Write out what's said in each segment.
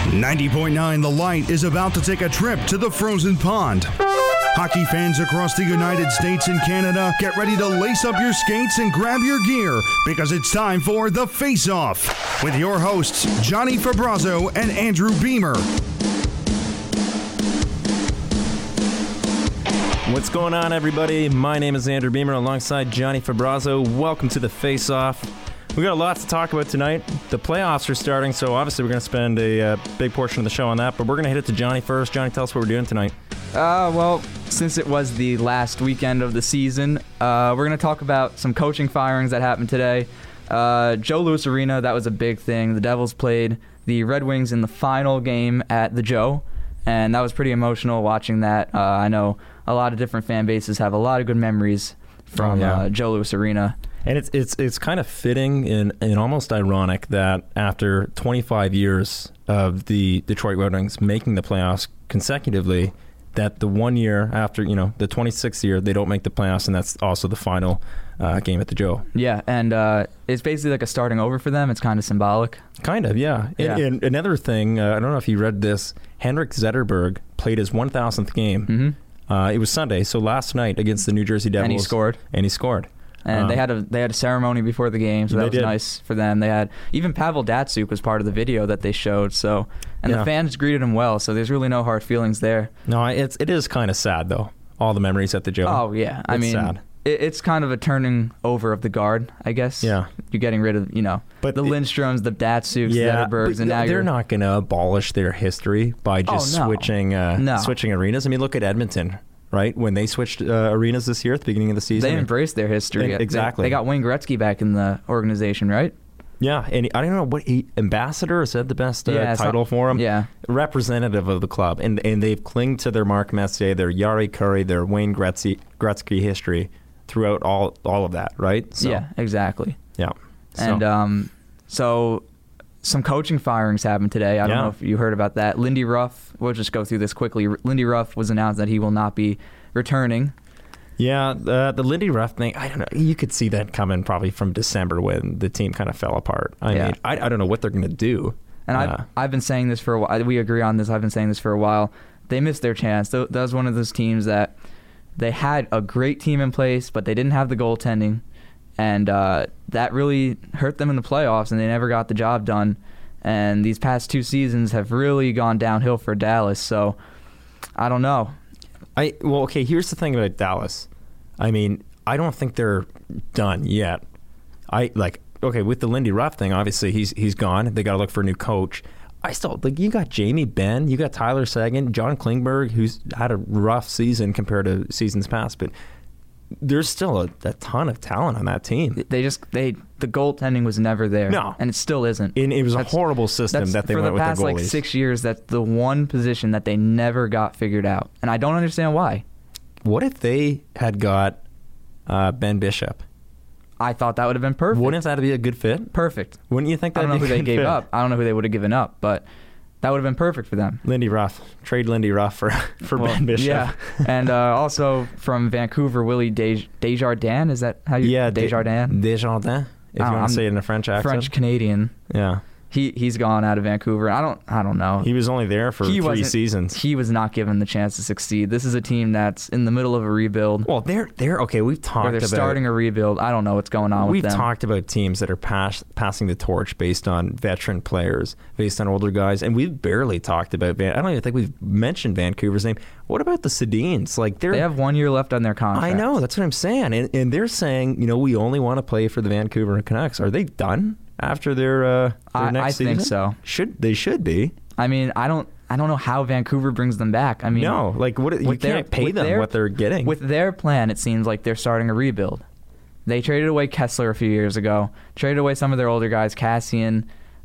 90.9 The Light is about to take a trip to the frozen pond. Hockey fans across the United States and Canada, get ready to lace up your skates and grab your gear because it's time for The Face-Off with your hosts, Johnny Fabrazzo and Andrew Beamer. What's going on, everybody? My name is Andrew Beamer alongside Johnny Fabrazzo. Welcome to The Face-Off. We got a lot to talk about tonight. The playoffs are starting, so obviously we're going to spend a big portion of the show on that, but we're going to hit it to Johnny first. Johnny, tell us what we're doing tonight. Well, since it was the last weekend of the season, we're going to talk about some coaching firings that happened today. Joe Louis Arena, that was a big thing. The Devils played the Red Wings in the final game at the Joe, and that was pretty emotional watching that. I know a lot of different fan bases have a lot of good memories from Joe Louis Arena. And it's kind of fitting and almost ironic that after 25 years of the Detroit Red Wings making the playoffs consecutively, that the 1 year after, the 26th year, they don't make the playoffs, and that's also the final game at the Joe. Yeah, and it's basically like a starting over for them. It's kind of symbolic. Kind of, yeah. And another thing, I don't know if you read this, Henrik Zetterberg played his 1,000th game. Mm-hmm. It was Sunday, so last night against the New Jersey Devils. And he scored. And they had a ceremony before the game, so that was nice for them. They had even Pavel Datsyuk was part of the video that they showed. So, and the fans greeted him well. So there's really no hard feelings there. No, it is kind of sad though. All the memories at the Joe. Oh yeah, it's sad. It's kind of a turning over of the guard, I guess. Yeah, you're getting rid of but the Lindströms, the Datsyuks, the Zetterbergs, and now they're not going to abolish their history by just switching arenas. I mean, look at Edmonton. Right? When they switched arenas this year at the beginning of the season. They embraced their history. Exactly. They got Wayne Gretzky back in the organization, right? Yeah, and I don't know ambassador, is that the best title for him? Yeah. Representative of the club. And they've clinged to their Mark Messier, their Jari Kurri, their Wayne Gretzky history throughout all of that, right? So, yeah, exactly. Yeah. And so some coaching firings happened today. I don't know if you heard about that. Lindy Ruff, we'll just go through this quickly. Lindy Ruff was announced that he will not be returning. Yeah, the Lindy Ruff thing, I don't know. You could see that coming probably from December when the team kind of fell apart. I mean, I don't know what they're going to do. And I've been saying this for a while. We agree on this. I've been saying this for a while. They missed their chance. That was one of those teams that they had a great team in place, but they didn't have the goaltending. And that really hurt them in the playoffs, and they never got the job done. And these past two seasons have really gone downhill for Dallas. So, I don't know. Okay, here's the thing about Dallas. I mean, I don't think they're done yet. With the Lindy Ruff thing, obviously he's gone. They got to look for a new coach. I still you got Jamie Benn, you got Tyler Seguin, John Klingberg, who's had a rough season compared to seasons past, but there's still a ton of talent on that team. The goaltending was never there. No. And it still isn't. And it was a horrible system that they went with their goalies. For the past 6 years, that's the one position that they never got figured out. And I don't understand why. What if they had got Ben Bishop? I thought that would have been perfect. Wouldn't that be a good fit? Perfect. Wouldn't you think that would be a good fit? I don't know who they gave up. I don't know who they would have given up, but that would have been perfect for them. Lindy Ruff. Trade Lindy Ruff for Ben Bishop. Yeah. And also from Vancouver, Willie Desjardins. Is that how you... Yeah, Desjardins. Desjardins, if you want to say it in a French accent. French-Canadian. Yeah. He's gone out of Vancouver. I don't know. He was only there for 3 seasons. He was not given the chance to succeed. This is a team that's in the middle of a rebuild. Well, they're okay. We've talked about... They're starting a rebuild. I don't know what's going on with them. We've talked about teams that are passing the torch based on veteran players, based on older guys, and we've barely talked about... I don't even think we've mentioned Vancouver's name. What about the Sedins? They have 1 year left on their contract. I know. That's what I'm saying. And they're saying, we only want to play for the Vancouver Canucks. Are they done after their next season? I think so. They should be. I mean, I don't know how Vancouver brings them back. I mean, no, you can't pay them what they're getting. With their plan, it seems like they're starting a rebuild. They traded away Kessler a few years ago. Traded away some of their older guys, Cassian.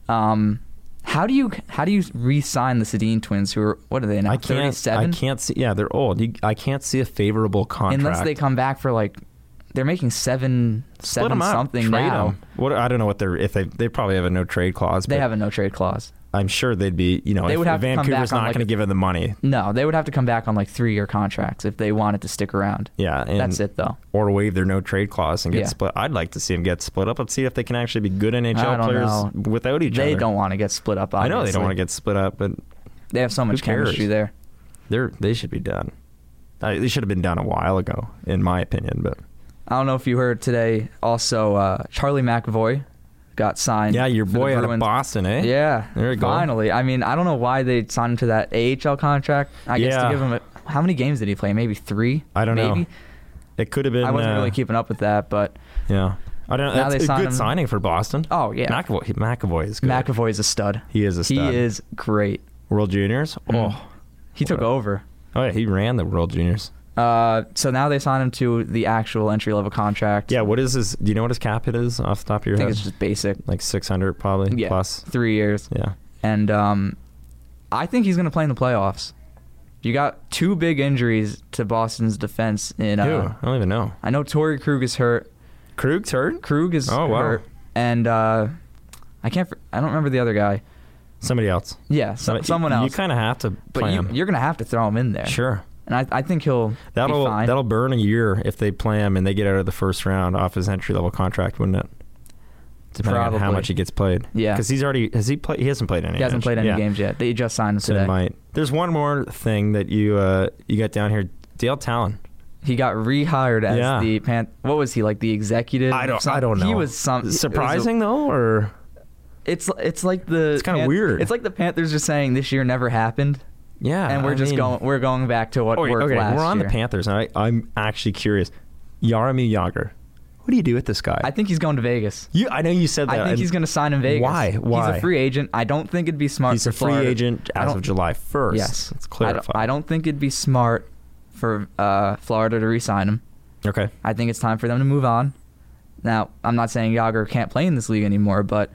How do you re-sign the Sedin twins? Who are, what are they now? 37. I can't see. Yeah, they're old. I can't see a favorable contract unless they come back for they're making seven Split them up, something trade now. 'em. What I don't know what they're if they probably have a no trade clause. They but have a no trade clause. I'm sure they'd be They if would have to come Vancouver's back on, not like, going to give them the money. No, they would have to come back on like 3-year contracts if they wanted to stick around. Yeah, and, That's it though. Or waive their no trade clause and get Yeah. split. I'd like to see them get split up and see if they can actually be good I NHL don't players know. without each other. They don't want to get split up. I know they obviously. don't want to get split up, but They have so much cares? chemistry there. they should be done. They should have been done a while ago, in my opinion. But I don't know if you heard today. Also, Charlie McAvoy got signed. yeah, your for the boy out of Bruins. Boston, eh? Yeah, There you go. finally. I mean, I don't know why they signed him to that AHL contract. I guess to Yeah. give him how many games did he play? Maybe 3. I don't maybe? know. It could have been. I wasn't really keeping up with that, but Yeah, I don't know. Now That's they a signed good him. signing for Boston. oh yeah, McAvoy is good. McAvoy is a stud. He is a stud. He is great. World Juniors. Mm. Oh, He took over. oh yeah, he ran the World Juniors. So now they signed him to the actual entry-level contract. Yeah, what is his? Do you know what his cap hit is off the top of your I think head? it's just basic. Like 600 probably Yeah, plus. 3 years. Yeah. And I think he's going to play in the playoffs. You got 2 big injuries to Boston's defense. In Who? I don't even know. I know Torrey Krug is hurt. Krug's hurt. Krug is Oh, wow. hurt. And I don't remember the other guy. Somebody else. Yeah, someone else. You kind of have to but play him. you're going to have to throw him in there. Sure. And I think he'll be fine. That'll burn a year if they play him and they get out of the first round off his entry level contract, wouldn't it? Depending on how Probably. much he gets played. Yeah. Because has he played? He hasn't played any. He hasn't played any Yeah. games yet. They just signed him So today. he might. There's one more thing that you got down here. Dale Talon. He got rehired as Yeah. the what was he, like the executive? I don't know. He was surprising though, or It's like the It's kinda weird. It's like the Panthers just saying this year never happened, yeah. and we're going back to what worked okay, last we're on year. the Panthers, and I'm actually curious. Jaromir Jagr. What do you do with this guy? I think he's going to Vegas. I know you said that. I think he's going to sign in Vegas. Why? He's Why? a free agent. I don't think it'd be smart. He's for a free Florida. agent I as don't- of July 1st. Yes, Let's clarify. I don't think it'd be smart for Florida to re-sign him. Okay. I think it's time for them to move on. Now, I'm not saying Jagr can't play in this league anymore, but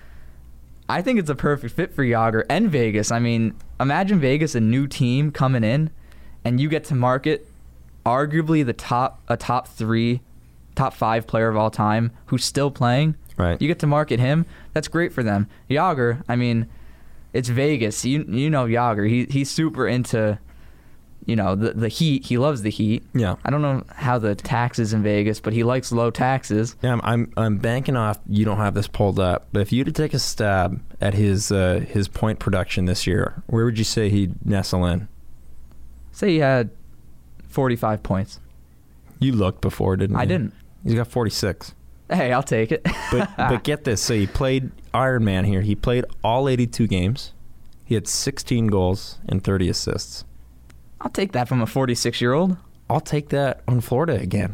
I think it's a perfect fit for Jagr and Vegas. I mean, imagine Vegas, a new team coming in, and you get to market arguably a top 3, top 5 player of all time who's still playing. Right. You get to market him. That's great for them. Jagr, I mean, it's Vegas. You know Jagr. He's super into, the heat. He loves the heat. Yeah. I don't know how the taxes in Vegas, but he likes low taxes. Yeah, I'm banking off. You don't have this pulled up, but if you were to take a stab at his point production this year, where would you say he'd nestle in? Say he had 45 points. You looked before, didn't you? I didn't. He's got 46. Hey, I'll take it. But get this. So he played Iron Man here. He played all 82 games. He had 16 goals and 30 assists. I'll take that from a 46-year-old. I'll take that on Florida again.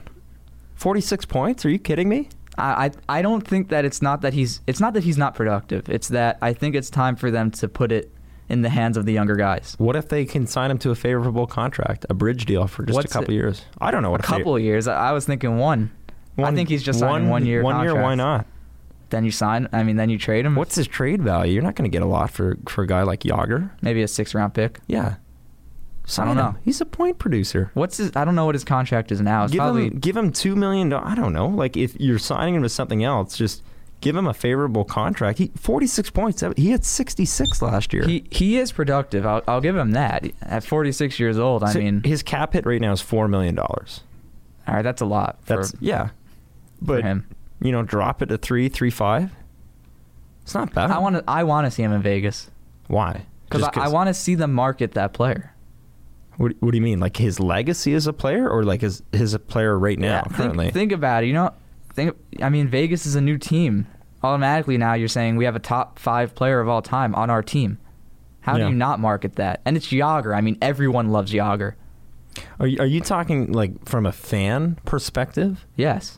46 points? Are you kidding me? I don't think that it's not that he's not productive. It's that I think it's time for them to put it in the hands of the younger guys. What if they can sign him to a favorable contract, a bridge deal for just a couple years? I don't know what A couple of years. I was thinking one. I think he's just signing 1 year 1 year, contracts. why not? Then you sign. I mean, then you trade him. What's his trade value? You're not going to get a lot for a guy like Jagr. Maybe a 6th-round pick. Yeah. Sign don't know. him. He's a point producer. I don't know what his contract is now. It's probably Give him $2 million. I don't know. Like, if you're signing him to something else, just give him a favorable contract. 46 points. He had 66 last year. he is productive. I'll give him that. At 46 years old, I mean, his cap hit right now is $4 million. all right, that's a lot. Yeah. But him. Drop it to 3.5. It's not bad. I want to see him in Vegas Why? because Just I want to see them market that player. What do you mean? Like his legacy as a player, or like his a player right now currently? Think about it. I mean, Vegas is a new team. Automatically now you're saying we have a top 5 player of all time on our team. How do you not market that? And it's Jagr. I mean, everyone loves Jagr. Are you talking like from a fan perspective? Yes.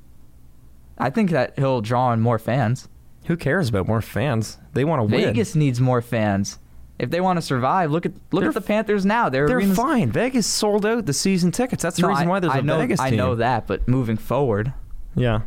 I think that he'll draw in more fans. Who cares about more fans? They want to win. Vegas needs more fans. If they want to survive, look at the Panthers now. They're fine. Vegas sold out the season tickets. That's the reason why there's a Vegas team. I know that, but moving forward, yeah.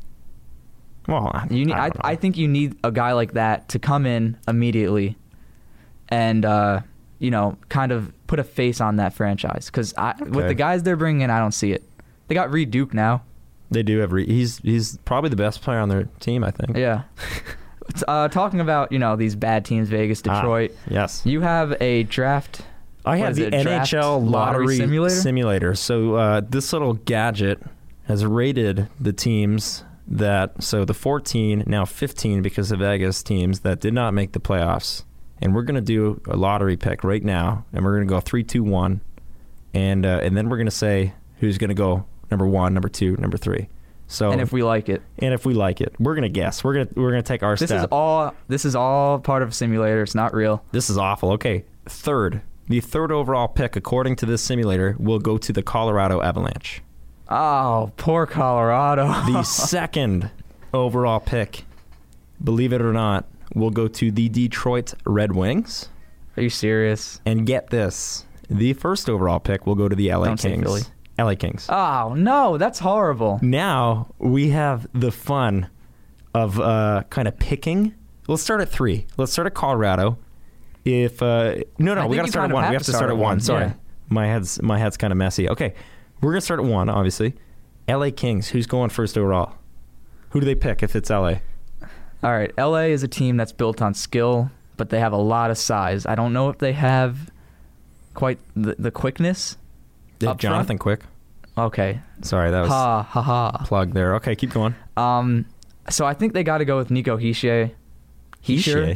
Well, I think you need a guy like that to come in immediately, and kind of put a face on that franchise. Because with the guys they're bringing in, I don't see it. They got Reed Duke now. They do have. He's probably the best player on their team, I think. Yeah. Talking about these bad teams, Vegas, Detroit. Yes. You have a draft. I have the NHL lottery simulator. So this little gadget has rated the teams so the 14, now 15 because of Vegas teams that did not make the playoffs. And we're going to do a lottery pick right now, and we're going to go 3, 2, 1, and then we're going to say who's going to go number 1, number 2, number 3. So and if we like it, we're gonna guess. We're gonna take our step. This is all part of a simulator. It's not real. This is awful. Okay, the third overall pick, according to this simulator, will go to the Colorado Avalanche. Oh, poor Colorado. The second overall pick, believe it or not, will go to the Detroit Red Wings. Are you serious? And get this, the first overall pick will go to the LA Kings. LA Kings. Oh, no, that's horrible. Now we have the fun of kind of picking. Let's start at 3. Let's start at Colorado. If we got to start at 1. We have to start at 1. Sorry. Yeah. My head's kind of messy. Okay. We're going to start at 1, obviously. LA Kings, who's going first overall? Who do they pick if it's LA? All right. LA is a team that's built on skill, but they have a lot of size. I don't know if they have quite the quickness. Jonathan Quick. Okay. Sorry, that was plug there. Okay, keep going. So I think they got to go with Nico Hischier. Hischier.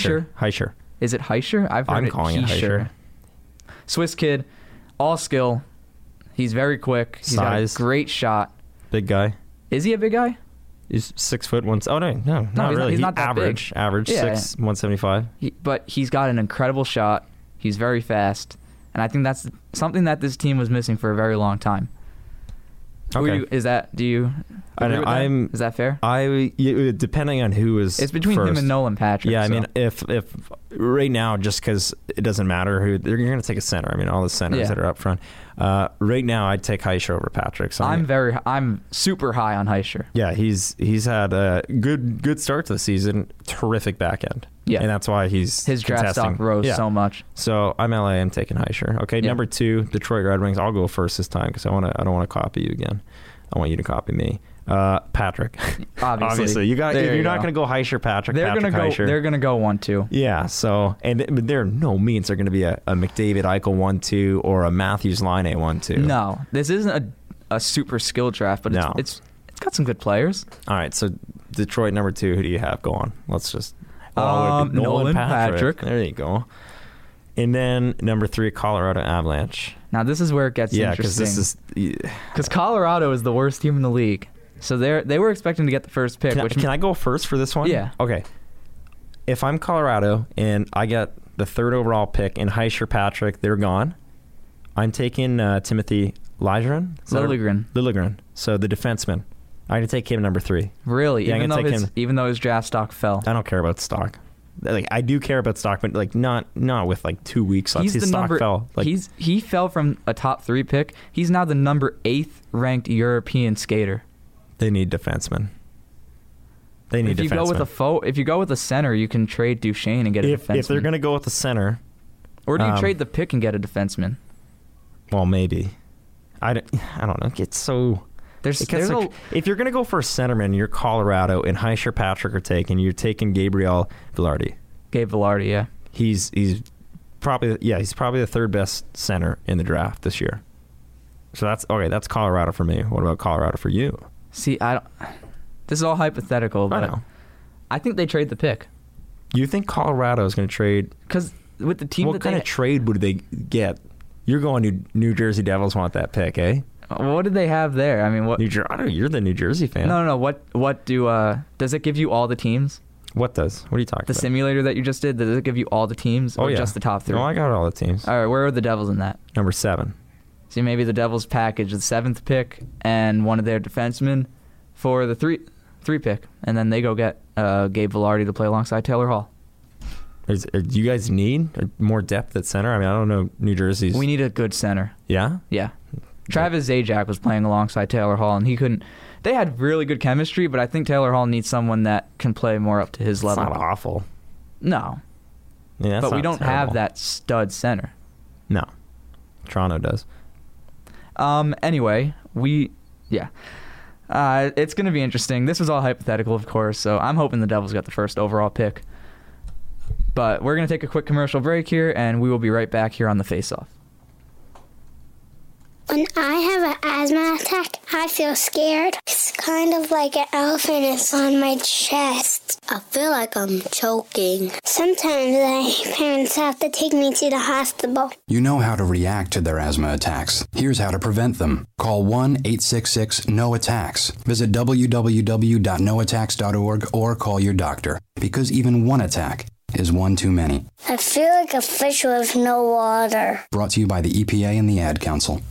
Is it Hischier? I'm calling it Hischier. Swiss kid, all skill. He's very quick. He's Size. got a great shot. Big guy. Is he a big guy? He's 6 foot. Oh no, not really. He's not that average. big. Average, yeah. 6, 175. But he's got an incredible shot. He's very fast. And I think that's something that this team was missing for a very long time. Okay. Is that fair? Depending on who is It's between first. him and Nolan Patrick. Yeah, I mean, if right now, just because it doesn't matter who, you're going to take a center. I mean, all the centers that are up front. Right now, I'd take Hischier over Patrick. So I'm super high on Hischier. Yeah, he's had a good start to the season. Terrific back end. Yeah, and that's why his draft stock rose so much. So I'm LA. I'm taking Hischier. Okay, number 2, Detroit Red Wings. I'll go first this time because I don't want to copy you again. I want you to copy me. Patrick. Obviously. You're not going to go Hischier, Patrick. They're going to go 1-2. Yeah. So, and there are no means they're going to be a McDavid Eichel 1-2 or a Matthews Line 1-2. No, this isn't a super skill draft, but it's got some good players. All right. So Detroit number 2. Who do you have going? Let's just Nolan Patrick. There you go. And then number 3, Colorado Avalanche. Now this is where it gets interesting. Because Colorado is the worst team in the league, so they were expecting to get the first pick. Can I go first for this one? Yeah. Okay. If I'm Colorado and I get the 3rd overall pick and Hischier, Patrick, they're gone, I'm taking Timothy Liljegren. So the defenseman. I'm going to take him number 3. Really? Yeah, even though his draft stock fell. I don't care about stock. Like, I do care about stock, but like not with like 2 weeks left. His stock fell. Like, he fell from a top 3 pick. He's now the number 8th ranked European skater. They need defensemen. If you go with a center, you can trade Duchesne and get a defenseman. If they're going to go with the center, or do you trade the pick and get a defenseman? Well, maybe. I don't know. It's so. If you're going to go for a centerman, you're Colorado, and Hischier, Patrick are taken. You're taking Gabriel Vilardi. Gabe Vilardi, yeah. He's probably the 3rd best center in the draft this year. So that's okay. That's Colorado for me. What about Colorado for you? See, this is all hypothetical, but I know. I think they trade the pick. You think Colorado is going to trade? Because with the team, what kind of trade would they get? You're going New Jersey Devils want that pick, eh? What did they have there? I mean, what? You're the New Jersey fan. No. What does it give you all the teams? What does? What are you talking about? The simulator that you just did, does it give you all the teams or just the top 3? No, I got all the teams. All right, where are the Devils in that? Number 7. See, maybe the Devils package the 7th pick and one of their defensemen for the 3 pick, and then they go get Gabe Vilardi to play alongside Taylor Hall. Do you guys need more depth at center? I mean, I don't know New Jersey's. We need a good center. Yeah? Yeah. Travis Zajac was playing alongside Taylor Hall, and he couldn't. They had really good chemistry, but I think Taylor Hall needs someone that can play more up to his level. It's not awful. No. Yeah, but we don't have that stud center. No. Toronto does. Anyway, It's going to be interesting. This was all hypothetical, of course, so I'm hoping the Devils got the first overall pick. But we're going to take a quick commercial break here, and we will be right back here on the Face-Off. When I have an asthma attack, I feel scared. It's kind of like an elephant is on my chest. I feel like I'm choking. Sometimes my parents have to take me to the hospital. You know how to react to their asthma attacks. Here's how to prevent them. Call 1-866-NO-ATTACKS. Visit www.noattacks.org or call your doctor, because even one attack is one too many. I feel like a fish with no water. Brought to you by the EPA and the Ad Council.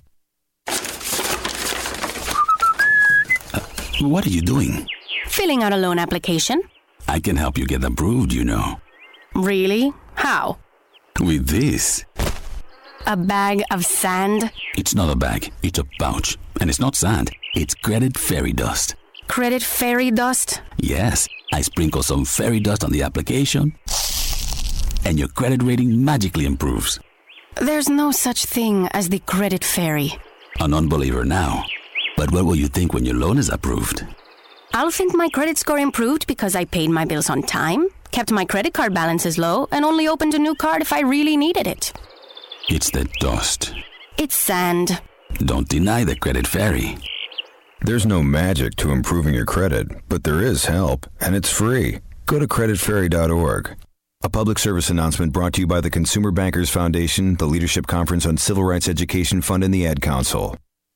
What are you doing? Filling out a loan application. I can help you get approved, you know. Really? How? With this. A bag of sand? It's not a bag, it's a pouch. And it's not sand, it's credit fairy dust. Credit fairy dust? Yes, I sprinkle some fairy dust on the application, and your credit rating magically improves. There's no such thing as the credit fairy. An unbeliever now. But what will you think when your loan is approved? I'll think my credit score improved because I paid my bills on time, kept my credit card balances low, and only opened a new card if I really needed it. It's the dust. It's sand. Don't deny the credit fairy. There's no magic to improving your credit, but there is help, and it's free. Go to creditfairy.org. A public service announcement brought to you by the Consumer Bankers Foundation, the Leadership Conference on Civil Rights Education Fund, and the Ad Council.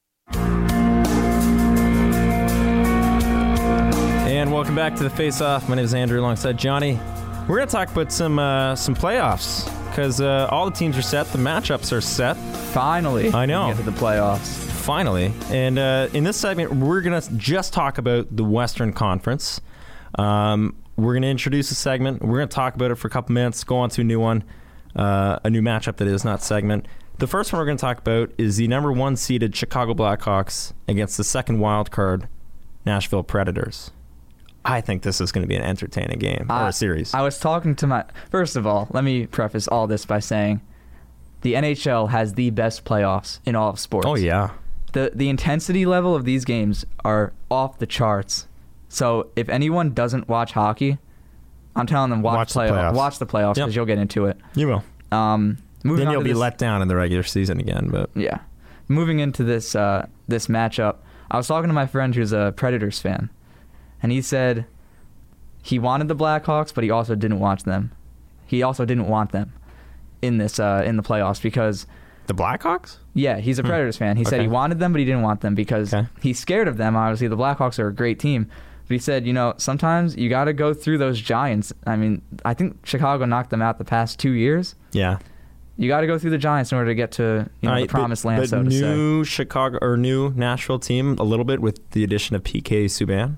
And welcome back to the Face Off. My name is Andrew alongside Johnny. We're going to talk about some playoffs because all the teams are set. The matchups are set. Finally. I know. We get to the playoffs. Finally. And in this segment, we're going to just talk about the Western Conference. We're going to introduce a segment. We're going to talk about it for a couple minutes, go on to a new one, a new matchup that is not segment. The first one we're going to talk about is the number 1 seeded Chicago Blackhawks against the second wild card Nashville Predators. I think this is going to be an entertaining game or a series. I was talking to First of all, let me preface all this by saying the NHL has the best playoffs in all of sports. Oh, yeah. The intensity level of these games are off the charts. So if anyone doesn't watch hockey, I'm telling them watch the playoffs. Watch the playoffs because you'll get into it. You will. Then you'll be let down in the regular season again. But yeah. Moving into this matchup, I was talking to my friend who's a Predators fan. And he said he wanted the Blackhawks, but he also didn't want them. He also didn't want them in this in the playoffs because the Blackhawks? Yeah, he's a Predators fan. He said he wanted them, but he didn't want them because he's scared of them. Obviously, the Blackhawks are a great team. But he said, sometimes you got to go through those giants. I mean, I think Chicago knocked them out the past 2 years. Yeah. You got to go through the giants in order to get to the promised land, so to say. New Chicago or new Nashville team a little bit with the addition of PK Subban.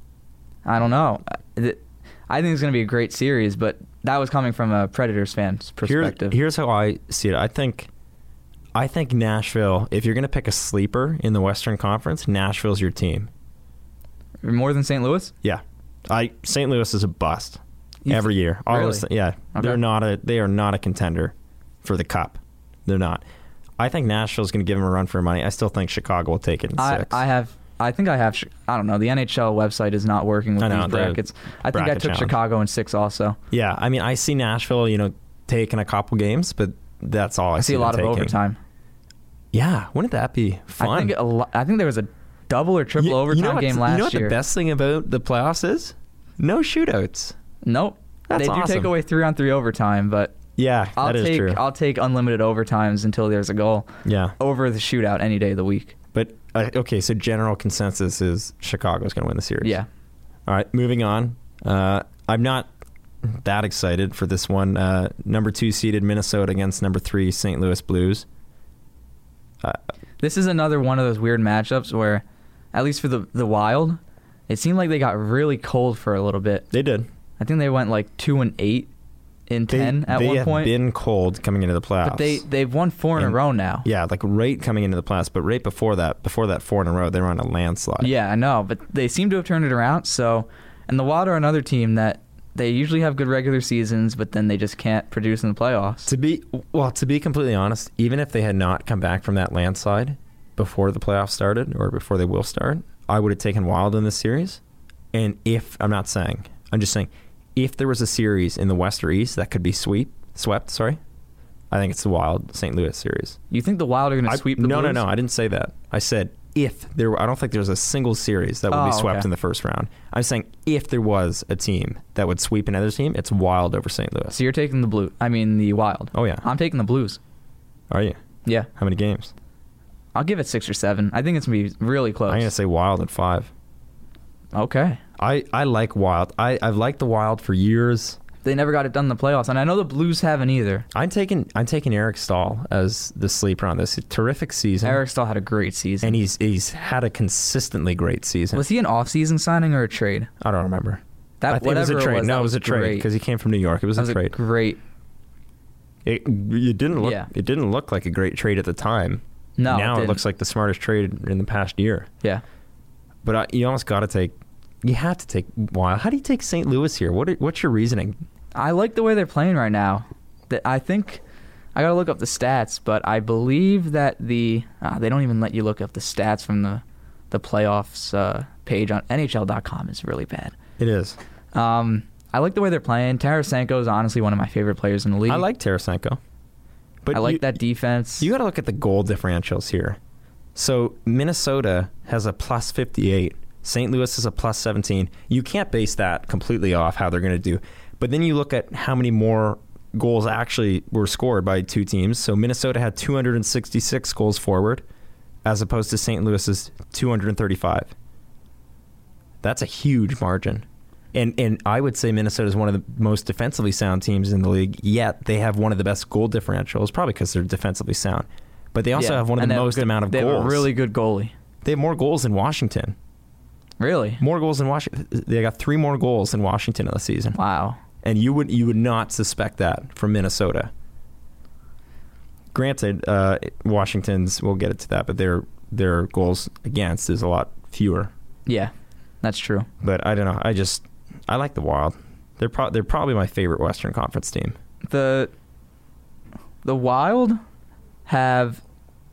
I don't know. I think it's going to be a great series, but that was coming from a Predators fan's perspective. Here's how I see it. I think Nashville, if you're going to pick a sleeper in the Western Conference, Nashville's your team. More than St. Louis? Yeah. St. Louis is a bust every year. Really? Yeah. Okay. They are not a contender for the Cup. They're not. I think Nashville's going to give them a run for money. I still think Chicago will take it in 6. I think I have. I don't know. The NHL website is not working with these brackets. I think I took Chicago in 6 also. Yeah, I mean, I see Nashville, taking a couple games, but that's all I see. I see a lot of overtime. Yeah, wouldn't that be fun? I think there was a double or triple overtime game last year. You know what the best thing about the playoffs is? No shootouts. Nope. That's awesome. They do take away 3-on-3 overtime, but yeah, that is true. I'll take unlimited overtimes until there's a goal. Yeah. Over the shootout any day of the week. But okay, so general consensus is Chicago's going to win the series. Yeah. All right, moving on. I'm not that excited for this one. Number 2 seeded Minnesota against number 3 St. Louis Blues. This is another one of those weird matchups where, at least for the Wild, it seemed like they got really cold for a little bit. They did. I think they went like 2-8 in 10 at one point. They have been cold coming into the playoffs. But they've won 4 in a row now. Yeah, like right coming into the playoffs. But right before that 4 in a row, they were on a landslide. Yeah, I know. But they seem to have turned it around. And the Wild are another team that they usually have good regular seasons, but then they just can't produce in the playoffs. To be completely honest, even if they had not come back from that landslide before the playoffs started or before they will start, I would have taken Wild in this series. And I'm just saying, if there was a series in the West or East that could be swept, I think it's the Wild St. Louis series. You think the Wild are going to sweep the Blues? No, I didn't say that. I said I don't think there's a single series that would be swept in the first round. I'm saying if there was a team that would sweep another team, it's Wild over St. Louis. So you're taking the Wild. Oh, yeah. I'm taking the Blues. Are you? Yeah. How many games? I'll give it 6 or 7. I think it's going to be really close. I'm going to say Wild at 5. Okay. I like Wild. I've liked the Wild for years. They never got it done in the playoffs, and I know the Blues haven't either. I'm taking Eric Stahl as the sleeper on this. Terrific season. Eric Stahl had a great season. And he's had a consistently great season. Was he an off-season signing or a trade? I don't remember. I think it was a trade. It was a trade because he came from New York. It was a trade. Great. It didn't look like a great trade at the time. No, now it looks like the smartest trade in the past year. Yeah. But you almost got to take. You have to take Wild. How do you take St. Louis here? What's your reasoning? I like the way they're playing right now. I think I gotta look up the stats, but I believe that they don't even let you look up the stats from the playoffs page on NHL.com. Is really bad. It is. I like the way they're playing. Tarasenko is honestly one of my favorite players in the league. I like Tarasenko, but I like that defense. You got to look at the goal differentials here. So Minnesota has a plus 58. St. Louis is a plus 17. You can't base that completely off how they're going to do. But then you look at how many more goals actually were scored by two teams. So Minnesota had 266 goals forward as opposed to St. Louis's 235. That's a huge margin. And I would say Minnesota is one of the most defensively sound teams in the league, yet they have one of the best goal differentials, probably because they're defensively sound. But they also have one of the most amount of goals. They have a really good goalie. They have more goals than Washington. Really? More goals than Washington. They got 3 more goals than Washington in the season. Wow. And you would not suspect that from Minnesota. Granted, Washington's, we'll get it to that, but their goals against is a lot fewer. Yeah, that's true. But I don't know. I like the Wild. They're probably my favorite Western Conference team. The Wild have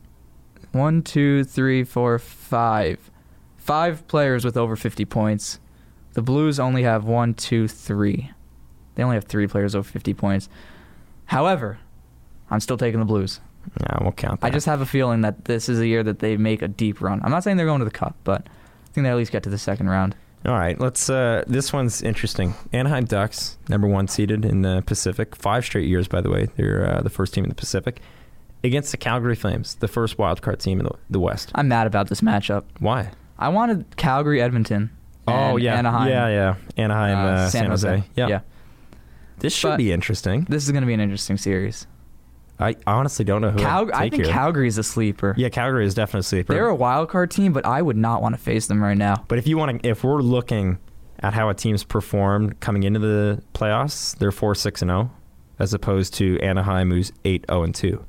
1, 2, 3, 4, 5 players with over 50 points. The Blues only have 1, 2, 3. They only have 3 players over 50 points. However, I'm still taking the Blues. Yeah, we'll count that. I just have a feeling that this is a year that they make a deep run. I'm not saying they're going to the Cup, but I think they at least get to the second round. All right, let's. This one's interesting. Anaheim Ducks, number 1 seeded in the Pacific, 5 straight years, by the way. They're the first team in the Pacific. Against the Calgary Flames, the first wildcard team in the West. I'm mad about this matchup. Why? I wanted Calgary, Edmonton. Anaheim. Yeah. Anaheim, San Jose. Yeah. This should be interesting. This is going to be an interesting series. I honestly don't know who I think Calgary is a sleeper. Yeah, Calgary is definitely a sleeper. They're a wild card team, but I would not want to face them right now. But if we're looking at how a team's performed coming into the playoffs, they're 4-6-0, as opposed to Anaheim, who's 8-0-2.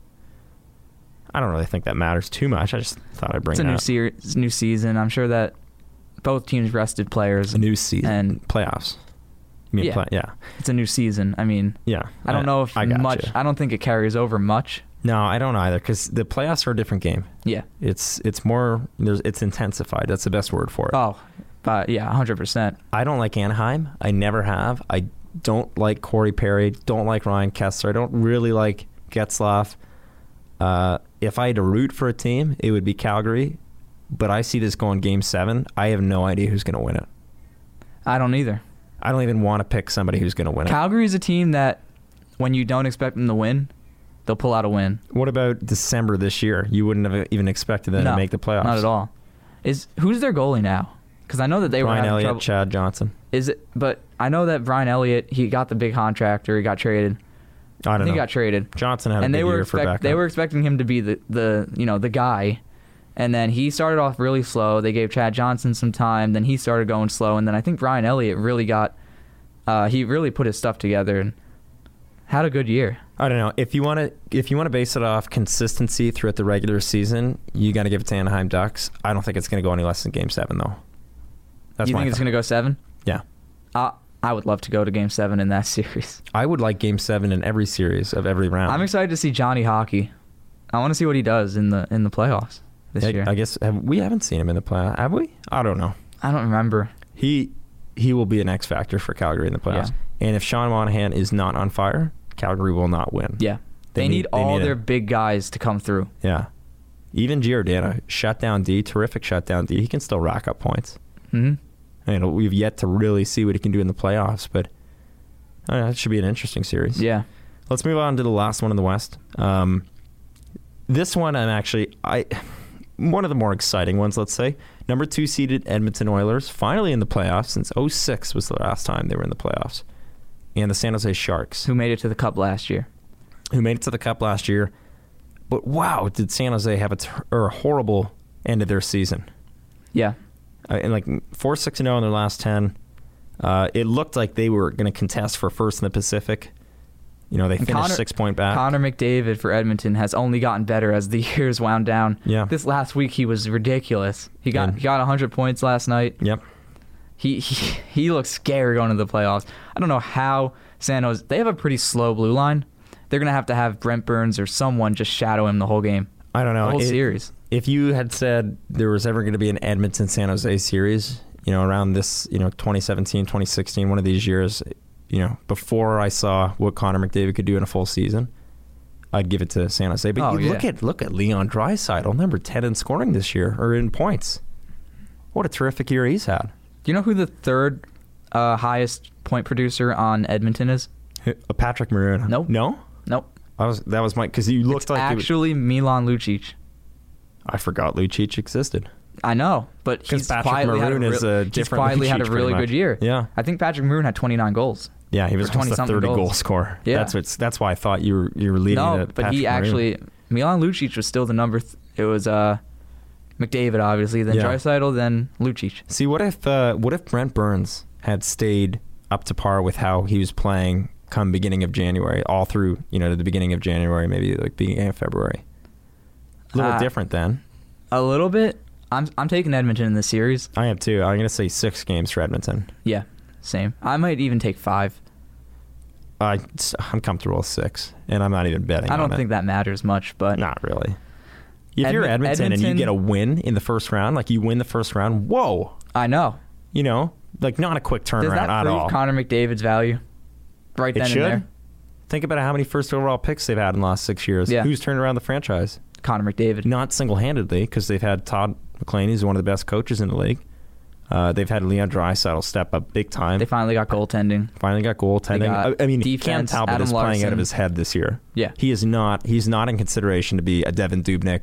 I don't really think that matters too much. I just thought I'd bring it up. It's a new season. I'm sure that both teams rested players. A new season. And playoffs. You mean yeah. It's a new season. I mean, yeah. I don't know if much. I don't think it carries over much. No, I don't either, because the playoffs are a different game. Yeah. It's more. It's intensified. That's the best word for it. Oh, but yeah, 100%. I don't like Anaheim. I never have. I don't like Corey Perry. Don't like Ryan Kesler. I don't really like Getzlaf. If I had to root for a team, it would be Calgary. But I see this going Game 7. I have no idea who's going to win it. I don't either. I don't even want to pick somebody who's going to win it. Calgary is a team that, when you don't expect them to win, they'll pull out a win. What about December this year? You wouldn't have even expected them to make the playoffs. Not at all. Who's their goalie now? Because I know that they were having trouble. Chad Johnson. But I know that Brian Elliott, he got the big contract, or he got traded. I don't know. He got traded. Johnson had a big year for backup. They were expecting him to be the guy. And then he started off really slow. They gave Chad Johnson some time. Then he started going slow. And then I think Brian Elliott really he really put his stuff together and had a good year. I don't know. If you want to base it off consistency throughout the regular season, you got to give it to Anaheim Ducks. I don't think it's going to go any less than Game 7, though. You think it's going to go 7? Yeah. I would love to go to Game 7 in that series. I would like Game 7 in every series of every round. I'm excited to see Johnny Hockey. I want to see what he does in the playoffs. this year. I guess we haven't seen him in the playoffs, have we? I don't know. I don't remember. He will be an X factor for Calgary in the playoffs. Yeah. And if Sean Monahan is not on fire, Calgary will not win. Yeah. They need all their big guys to come through. Yeah. Even Giordano, shutdown D, terrific shutdown D. He can still rack up points. Mm-hmm. And we've yet to really see what he can do in the playoffs, but I don't know, it should be an interesting series. Yeah. Let's move on to the last one in the West. This one one of the more exciting ones, let's say. Number 2 seeded Edmonton Oilers, finally in the playoffs since 2006 was the last time they were in the playoffs. And the San Jose Sharks. Who made it to the Cup last year. But wow, did San Jose have a horrible end of their season. Yeah. And like 4-6-0 in their last 10. It looked like they were going to contest for first in the Pacific. They finished 6 point back. Connor McDavid for Edmonton has only gotten better as the years wound down. Yeah. This last week he was ridiculous. He got 100 points last night. Yep. He looks scary going into the playoffs. I don't know how San Jose. They have a pretty slow blue line. They're gonna have to have Brent Burns or someone just shadow him the whole game. I don't know. The whole series. If you had said there was ever going to be an Edmonton San Jose series, around this, 2017, 2016, one of these years. Before I saw what Connor McDavid could do in a full season, I'd give it to San Jose. But look at Leon Draisaitl, number 10 in scoring this year, or in points. What a terrific year he's had. Do you know who the third highest point producer on Edmonton is? Patrick Maroon. Nope. No? Nope. That was Mike, because you looked it's like actually Milan Lucic. I forgot Lucic existed. I know, but he's quietly had a really good year. Yeah. I think Patrick Maroon had 29 goals. Yeah, he was almost a 30-goal scorer. Yeah. That's why I thought you were leading to Patrick but he actually... Milan Lucic was still the number... it was McDavid, obviously, then Draisaitl, then Lucic. See, what if Brent Burns had stayed up to par with how he was playing come beginning of January, all through, to the beginning of January, maybe like beginning of February? A little different then. A little bit. I'm taking Edmonton in this series. I am too. I'm going to say 6 games for Edmonton. Yeah, same. I might even take 5. I'm comfortable with 6, and I'm not even betting. I don't think that matters much, but not really. If you're Edmonton and you get a win in the first round, like you win the first round, whoa! I know. Like not a quick turnaround at all. Does that prove Connor McDavid's value? Right then and there. Think about how many first overall picks they've had in the last 6 years. Yeah. Who's turned around the franchise? Connor McDavid. Not single-handedly, because they've had Todd McLean, who's one of the best coaches in the league. They've had Leon Draisaitl step up big time. They finally got goaltending. Cam Talbot Adam is Larson. playing out of his head this year. Yeah. He's not in consideration to be a Devin Dubnyk,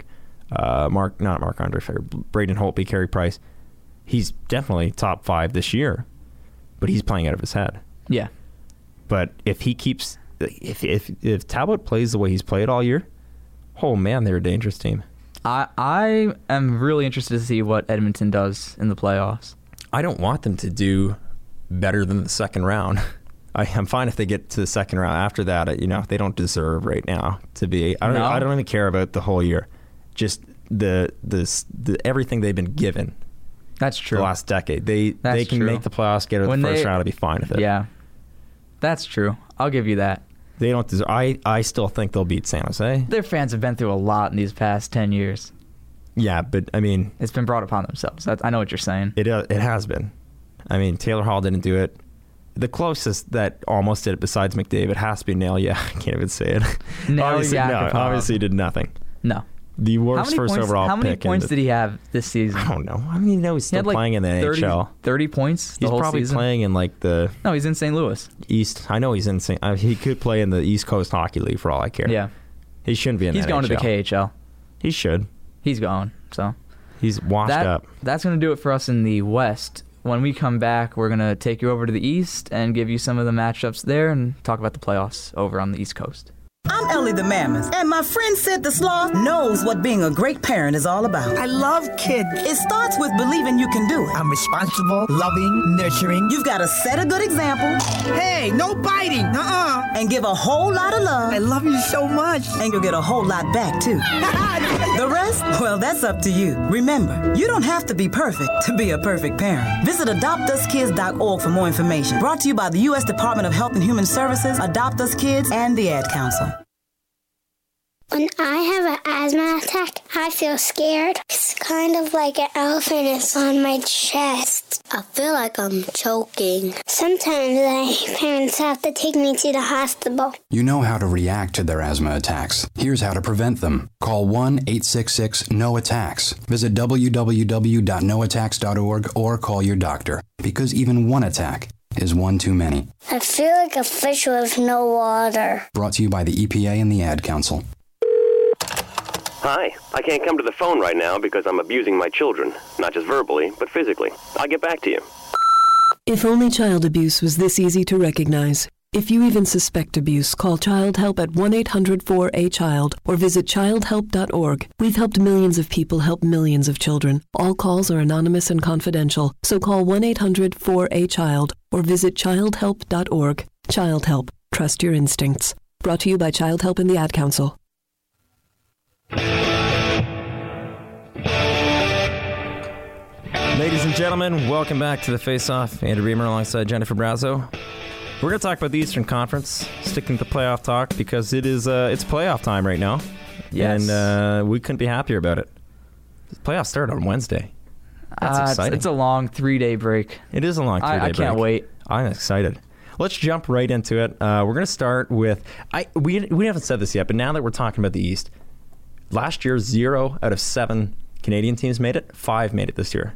Braden Holtby, Carey Price. He's definitely top 5 this year, but he's playing out of his head. Yeah. But if he keeps... If Talbot plays the way he's played all year, oh man, they're a dangerous team. I am really interested to see what Edmonton does in the playoffs. I don't want them to do better than the second round. I'm fine if they get to the second round. After that, they don't deserve right now to be. I don't even care about the whole year. Just the everything they've been given. That's true. The last decade, they can make the playoffs, get out of the first round, and be fine with it. Yeah, that's true. I'll give you that. They don't deserve. I still think they'll beat San Jose. Their fans have been through a lot in these past 10 years. Yeah, but it's been brought upon themselves. I know what you're saying. It has been. Taylor Hall didn't do it. The closest that almost did it besides McDavid has to be Nail. Yeah, I can't even say it. Obviously he did nothing. No. The worst first overall pick. How many points did he have this season? I don't know. He's still playing in the NHL. 30 points He's probably playing in the... No, he's in St. Louis. East. I know he's in St. He could play in the East Coast Hockey League for all I care. Yeah. He shouldn't be in the NHL. He's going to the KHL. He should. He's going, so... He's washed up. That's going to do it for us in the West. When we come back, we're going to take you over to the East and give you some of the matchups there and talk about the playoffs over on the East Coast. I'm Ellie the Mammoth, and my friend Sid the Sloth knows what being a great parent is all about. I love kids. It starts with believing you can do it. I'm responsible, loving, nurturing. You've got to set a good example. Hey, no biting. And give a whole lot of love. I love you so much. And you'll get a whole lot back, too. The rest? Well, that's up to you. Remember, you don't have to be perfect to be a perfect parent. Visit AdoptUsKids.org for more information. Brought to you by the U.S. Department of Health and Human Services, Adopt Us Kids, and the Ad Council. When I have an asthma attack, I feel scared. It's kind of like an elephant is on my chest. I feel like I'm choking. Sometimes my parents have to take me to the hospital. You know how to react to their asthma attacks. Here's how to prevent them. Call 1-866-NO-ATTACKS. Visit www.noattacks.org or call your doctor, because even one attack is one too many. I feel like a fish with no water. Brought to you by the EPA and the Ad Council. Hi, I can't come to the phone right now because I'm abusing my children. Not just verbally, but physically. I'll get back to you. If only child abuse was this easy to recognize. If you even suspect abuse, call Child Help at 1-800-4A-CHILD or visit childhelp.org. We've helped millions of people help millions of children. All calls are anonymous and confidential, so call 1-800-4A-CHILD or visit childhelp.org. Child Help. Trust your instincts. Brought to you by Child Help and the Ad Council. Ladies and gentlemen, welcome back to the Face Off. Andrew Beamer alongside Jennifer Brazo. We're going to talk about the Eastern Conference, sticking to playoff talk because it's playoff time right now. Yes. And we couldn't be happier about it. The playoffs start on Wednesday. That's exciting. It's a long 3-day break. It is a long 3-day break. I can't wait. I'm excited. Let's jump right into it. We're going to start with... We haven't said this yet, but now that we're talking about the East, last year, 0 out of 7 Canadian teams made it. 5 made it this year.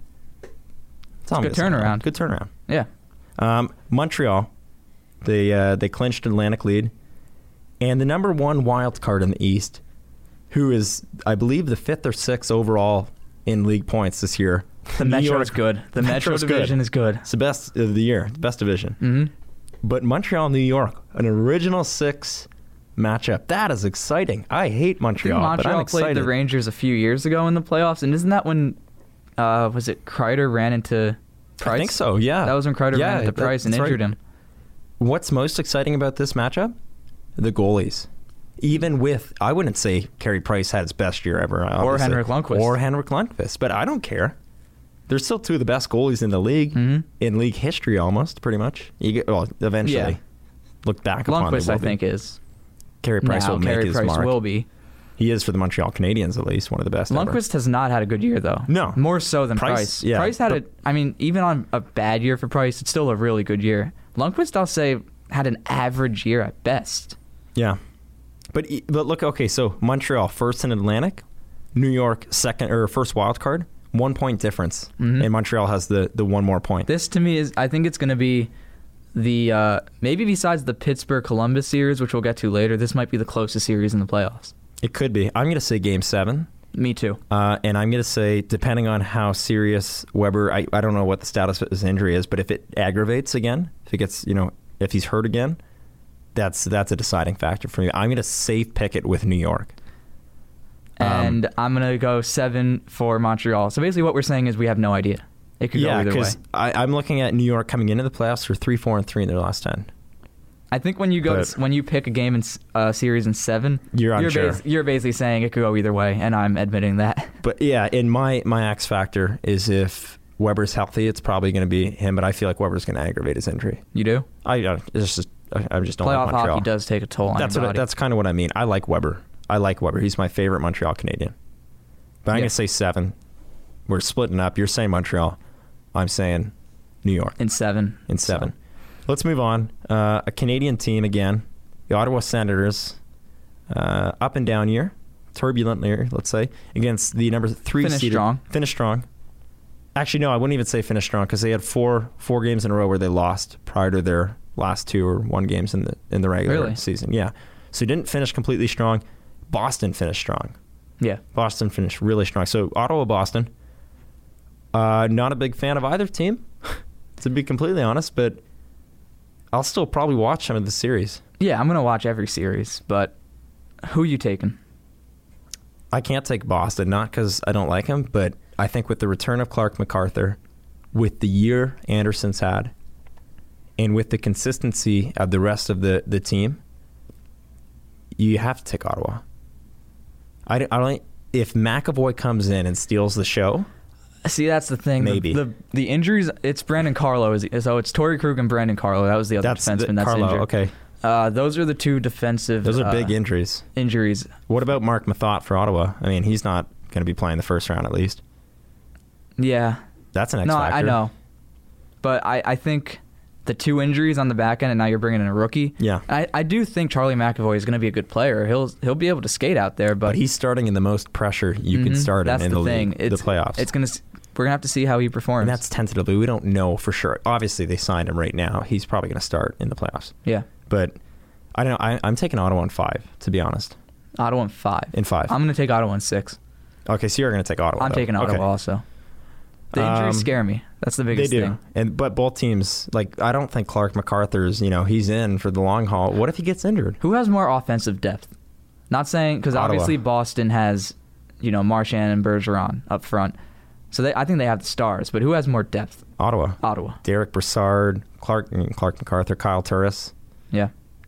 It's a good turnaround. Good turnaround. Yeah. Montreal, they clinched Atlantic lead. And the number 1 wild card in the East, who is, I believe, the 5th or 6th overall in league points this year. The Metro is good. The Metro division is good. It's the best of the year, the best division. Mm-hmm. But Montreal, New York, an original 6 matchup. That is exciting. I hate Montreal, but I'm excited. Played the Rangers a few years ago in the playoffs, and isn't that when, was it Kreider ran into Price? I think so, yeah. That was when Kreider ran into Price and injured him. What's most exciting about this matchup? The goalies. Even with, I wouldn't say Carey Price had his best year ever. Obviously. Or Henrik Lundqvist. But I don't care. They're still 2 of the best goalies in the league, in league history almost, pretty much. Eventually. Yeah. Look back upon it. Lundqvist, I think, is. Carey Price will make his mark. Carey Price will be. He is for the Montreal Canadiens, at least, one of the best Lundqvist has not had a good year, though. No. More so than Price. Yeah, Price had even on a bad year for Price, it's still a really good year. Lundqvist, I'll say, had an average year at best. Yeah. But look, okay, so Montreal, first in Atlantic. New York, first wild card. 1 point difference. And Montreal has the 1 more point. This, to me, I think it's going to be the, maybe besides the Pittsburgh-Columbus series, which we'll get to later, this might be the closest series in the playoffs. It could be. I'm going to say Game 7. Me too. And I'm going to say, depending on how serious Weber, I don't know what the status of his injury is, but if it aggravates again, if it gets, if he's hurt again, that's a deciding factor for me. I'm going to safe pick it with New York. And I'm going to go 7 for Montreal. So basically what we're saying is we have no idea. It could go either way. Yeah, because I'm looking at New York coming into the playoffs for 3-4-3 in their last 10. I think when you pick a game in series in 7, you're unsure. You're basically saying it could go either way, and I'm admitting that. But yeah, in my X factor is if Weber's healthy, it's probably going to be him. But I feel like Weber's going to aggravate his injury. You do? I just don't like Montreal. Playoff hockey does take a toll on your body. That's kind of what I mean. I like Weber. He's my favorite Montreal Canadian. But I'm going to say 7. We're splitting up. You're saying Montreal. I'm saying New York. In 7. Let's move on. A Canadian team again, the Ottawa Senators, up and down year, turbulent year, let's say, against the number 3 seed. Finish strong. Actually, no, I wouldn't even say finish strong because they had four games in a row where they lost prior to their last 2 or 1 games in the regular season. Yeah, so didn't finish completely strong. Boston finished strong. Yeah, Boston finished really strong. So Ottawa, Boston. Not a big fan of either team, to be completely honest, but I'll still probably watch some of the series. Yeah, I'm going to watch every series, but who are you taking? I can't take Boston, not because I don't like him, but I think with the return of Clark MacArthur, with the year Anderson's had, and with the consistency of the rest of the team, you have to take Ottawa. I don't. If McAvoy comes in and steals the show... See, that's the thing. Maybe. The injuries, it's Brandon Carlo. So it's Torrey Krug and Brandon Carlo. That was the other defenseman that's Carlo, injured. Okay. Those are the two defensive. Those are big injuries. What about Mark Mathot for Ottawa? I mean, he's not going to be playing the first round at least. Yeah. That's an X factor. I know. But I think the two injuries on the back end, and now you're bringing in a rookie. Yeah. I do think Charlie McAvoy is going to be a good player. He'll be able to skate out there, but he's starting in the most pressure you can start in the league, the playoffs. We're going to have to see how he performs. And that's tentatively. We don't know for sure. Obviously, they signed him right now. He's probably going to start in the playoffs. Yeah. But I don't know. I'm taking Ottawa in 5, to be honest. Ottawa in 5? In 5. I'm going to take Ottawa in 6. Okay, so you're going to take Ottawa. I'm taking Ottawa also. The injuries scare me. That's the biggest thing. But both teams, I don't think Clark MacArthur's, he's in for the long haul. What if he gets injured? Who has more offensive depth? Not saying, because obviously Boston has, Marchand and Bergeron up front. So I think they have the stars, but who has more depth? Ottawa. Derek Brassard, Clark MacArthur, Kyle Turris. Yeah.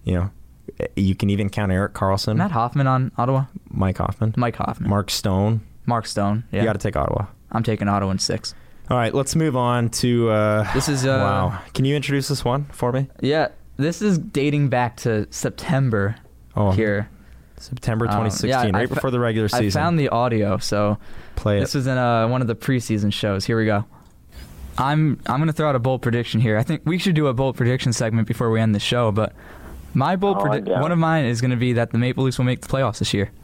You can even count Erik Karlsson. Matt Hoffman on Ottawa? Mike Hoffman. Mark Stone, yeah. You got to take Ottawa. I'm taking Ottawa in 6. All right, let's move on to... this is... wow. Can you introduce this one for me? Yeah, this is dating back to September here. September 2016, right before the regular season. I found the audio, so... Play it. This was in one of the preseason shows. Here we go. I'm going to throw out a bold prediction here. I think we should do a bold prediction segment before we end the show, but my bold one of mine is going to be that the Maple Leafs will make the playoffs this year.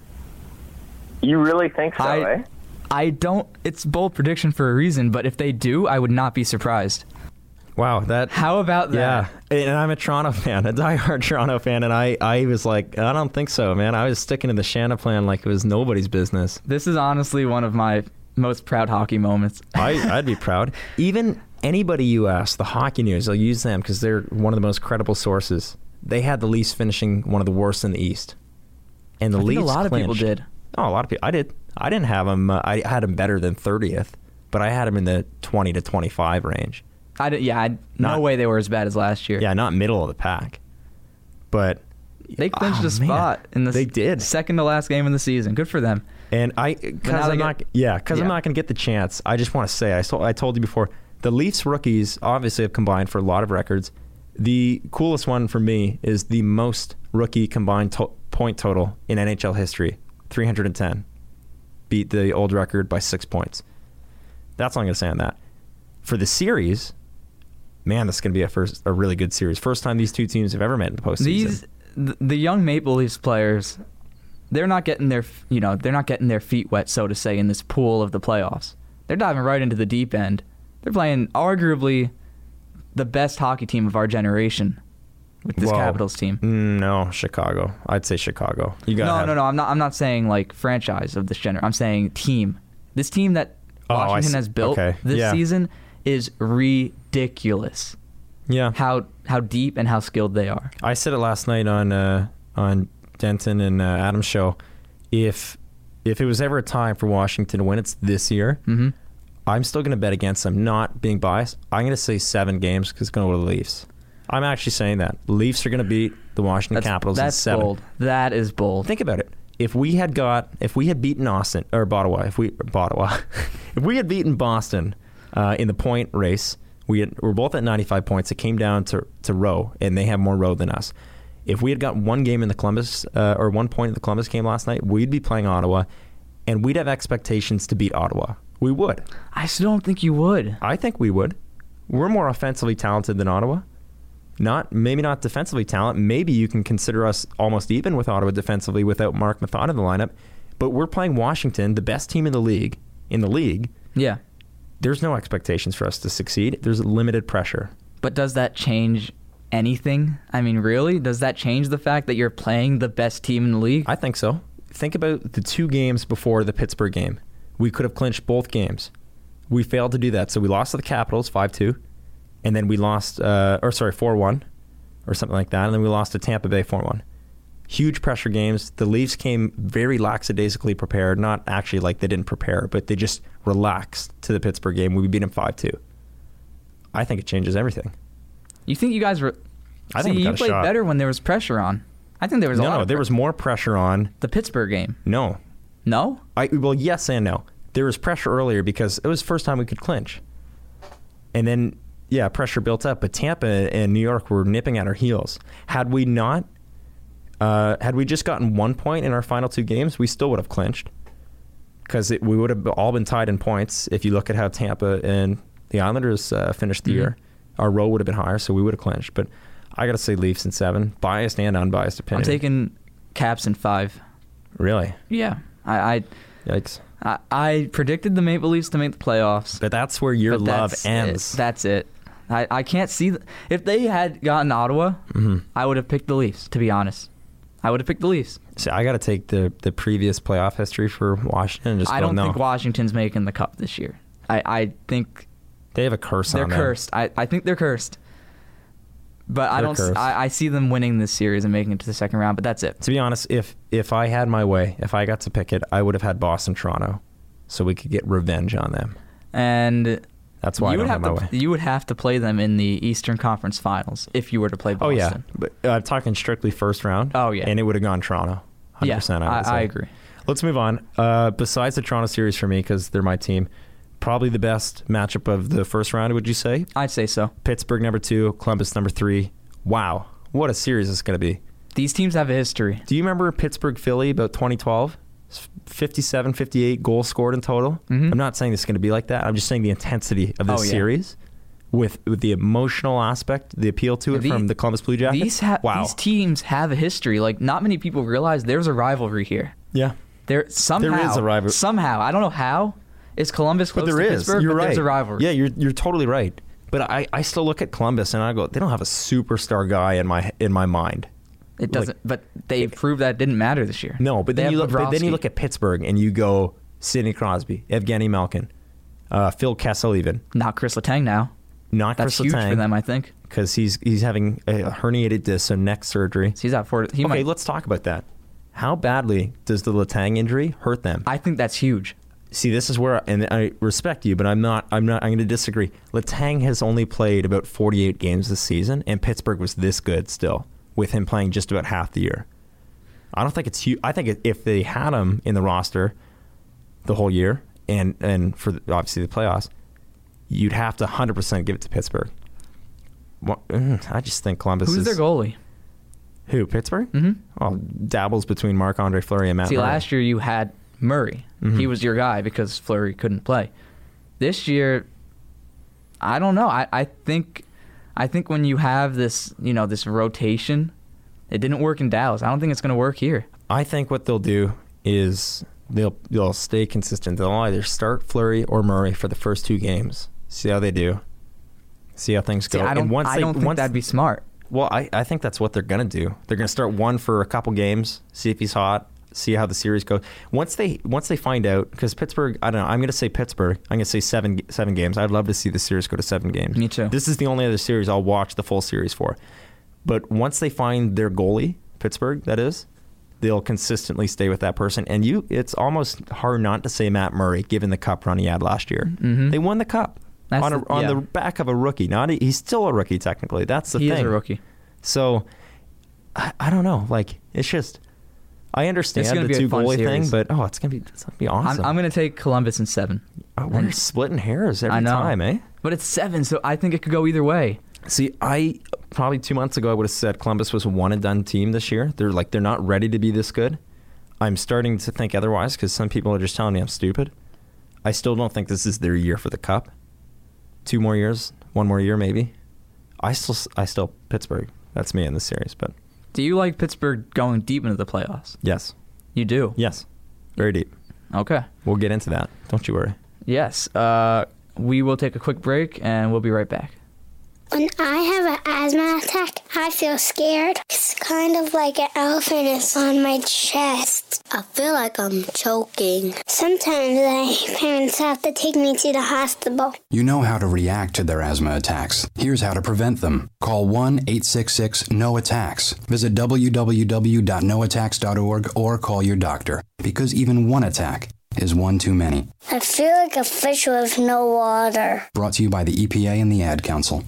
You really think so, eh? I don't. It's bold prediction for a reason, but if they do, I would not be surprised. Wow, how about that? Yeah, and I'm a Toronto fan, a diehard Toronto fan, and I was like, I don't think so, man. I was sticking to the Shanna plan like it was nobody's business. This is honestly one of my most proud hockey moments. I'd be proud. Even anybody you ask, the Hockey News, I'll use them because they're one of the most credible sources. They had the Leafs finishing one of the worst in the East, and the Leafs a lot clinched. Of people did. Oh, a lot of people. I did. I didn't have them. I had them better than 30th, but I had them in the 20 to 25 range. No way they were as bad as last year. Yeah, not middle of the pack, but they clinched a spot in the second to last game of the season. Good for them. And because I'm not going to get the chance. I just want to say, I told you before, the Leafs rookies obviously have combined for a lot of records. The coolest one for me is the most rookie combined point total in NHL history, 310. Beat the old record by 6 points. That's all I'm going to say on that. For the series, man, this is going to be a really good series. First time these two teams have ever met in the postseason. The young Maple Leafs players, they're not getting their feet wet, so to say, in this pool of the playoffs. They're diving right into the deep end. They're playing arguably the best hockey team of our generation with this Capitals team. No, Chicago. I'd say Chicago. No. I'm not saying like franchise of this generation. I'm saying team. This team that Washington has built this season is ridiculous. Yeah. How deep and how skilled they are. I said it last night on Denton and Adam's show. If it was ever a time for Washington to win, it's this year. Mm-hmm. I'm still going to bet against them, not being biased. I'm going to say 7 games because it's going to go to the Leafs. I'm actually saying that. The Leafs are going to beat the Washington Capitals in 7. Bold. That is bold. Think about it. If we had beaten Austin or Ottawa, if we had beaten Boston in the point race, we're both at 95 points. It came down to row, and they have more row than us. If we had got one game in the Columbus or 1 point in the Columbus game last night, we'd be playing Ottawa, and we'd have expectations to beat Ottawa. We would. I still don't think you would. I think we would. We're more offensively talented than Ottawa. Maybe not defensively talented. Maybe you can consider us almost even with Ottawa defensively without Mark Mathot in the lineup. But we're playing Washington, the best team in the league. Yeah. There's no expectations for us to succeed. There's limited pressure. But does that change anything? I mean, really? Does that change the fact that you're playing the best team in the league? I think so. Think about the 2 games before the Pittsburgh game. We could have clinched both games. We failed to do that. So we lost to the Capitals 5-2. And then we lost, 4-1 or something like that. And then we lost to Tampa Bay 4-1. Huge pressure games. The Leafs came very lackadaisically prepared. Not actually like they didn't prepare, but they just relaxed to the Pittsburgh game. We beat them 5-2. I think it changes everything. You think you guys were... I think you played better when there was pressure on. I think there was there was more pressure on. The Pittsburgh game. No. No? Well, yes and no. There was pressure earlier because it was the first time we could clinch. And then pressure built up. But Tampa and New York were nipping at our heels. Had we just gotten 1 point in our final 2 games, we still would have clinched. Because we would have all been tied in points. If you look at how Tampa and the Islanders finished the year, our row would have been higher, so we would have clinched. But I got to say Leafs in 7. Biased and unbiased opinion. I'm taking Caps in 5. Really? Yeah. Yikes. I predicted the Maple Leafs to make the playoffs. But that's where your love ends. That's it. I can't see... If they had gotten Ottawa, I would have picked the Leafs, to be honest. I would have picked the Leafs. So I got to take the previous playoff history for Washington and just I don't think Washington's making the Cup this year. I think... They have a curse on them. They're cursed. I think they're cursed. But I see them winning this series and making it to the second round, but that's it. To be honest, if I had my way, if I got to pick it, I would have had Boston-Toronto so we could get revenge on them. And that's why I don't have my way. You would have to play them in the Eastern Conference Finals if you were to play Boston. Oh, yeah. But I'm talking strictly first round. Oh, yeah. And it would have gone Toronto. 100%. Yeah, I agree. Let's move on. Besides the Toronto series for me, because they're my team, probably the best matchup of the first round, would you say? I'd say so. Pittsburgh number 2, Columbus number 3. Wow. What a series this is going to be. These teams have a history. Do you remember Pittsburgh-Philly about 2012? 57, 58 goals scored in total. I'm not saying this is going to be like that. I'm just saying the intensity of this series with the emotional aspect, the appeal to it from the Columbus Blue Jackets. These teams have a history. Like, not many people realize there's a rivalry here. Yeah. There is a rivalry. Somehow. I don't know how. Is Columbus close to Pittsburgh? You're right. There's a rivalry. Yeah, you're totally right. But I still look at Columbus and I go, they don't have a superstar guy in my mind. It doesn't. But they proved that didn't matter this year. No, but then you look at Pittsburgh and you go Sidney Crosby, Evgeny Malkin, Phil Kessel even. Not Chris Letang now. That's huge for them, I think. Because he's having a herniated disc, so neck surgery. So he's out for it. Let's talk about that. How badly does the Letang injury hurt them? I think that's huge. See, this is where, and I respect you, but I'm going to disagree. Letang has only played about 48 games this season, and Pittsburgh was this good still, with him playing just about half the year. I don't think it's huge. I think if they had him in the roster the whole year, and for obviously the playoffs, you'd have to 100% give it to Pittsburgh. Well, I just think Columbus Who's their goalie? Who, Pittsburgh? Mm-hmm. Well, dabbles between Marc-Andre Fleury and Matt Murray. Last year you had Murray. He was your guy because Fleury couldn't play. This year, I don't know. I think when you have this, this rotation, it didn't work in Dallas. I don't think it's going to work here. I think what they'll do is they'll stay consistent. They'll either start Fleury or Murray for the first 2 games. See how they do. See how things go. I don't think that'd be smart. Well, I think that's what they're going to do. They're going to start one for a couple games, see if he's hot, see how the series goes. Once they find out, because Pittsburgh, I don't know, I'm going to say Pittsburgh. I'm going to say seven games. I'd love to see the series go to 7 games. Me too. This is the only other series I'll watch the full series for. But once they find their goalie, Pittsburgh, that is, they'll consistently stay with that person. And it's almost hard not to say Matt Murray, given the cup run he had last year. Mm-hmm. They won the cup. On the back of a rookie. He's still a rookie technically. That's the thing. He is a rookie. So I don't know. Like, it's just, I understand the 2 goalie thing, but it's gonna be awesome. I'm gonna take Columbus in 7. We're splitting hairs every time, eh? But it's 7, so I think it could go either way. See, I probably 2 months ago I would have said Columbus was a one and done team this year. They're not ready to be this good. I'm starting to think otherwise because some people are just telling me I'm stupid. I still don't think this is their year for the cup. 2 more years, 1 more year maybe. I still Pittsburgh. That's me in this series. But do you like Pittsburgh going deep into the playoffs? Yes. You do? Yes. Very deep. Okay. We'll get into that. Don't you worry. Yes. We will take a quick break and we'll be right back. When I have an asthma attack, I feel scared. It's kind of like an elephant is on my chest. I feel like I'm choking. Sometimes my parents have to take me to the hospital. You know how to react to their asthma attacks. Here's how to prevent them. Call 1-866-NO-ATTACKS. Visit www.noattacks.org or call your doctor. Because even one attack is one too many. I feel like a fish with no water. Brought to you by the EPA and the Ad Council.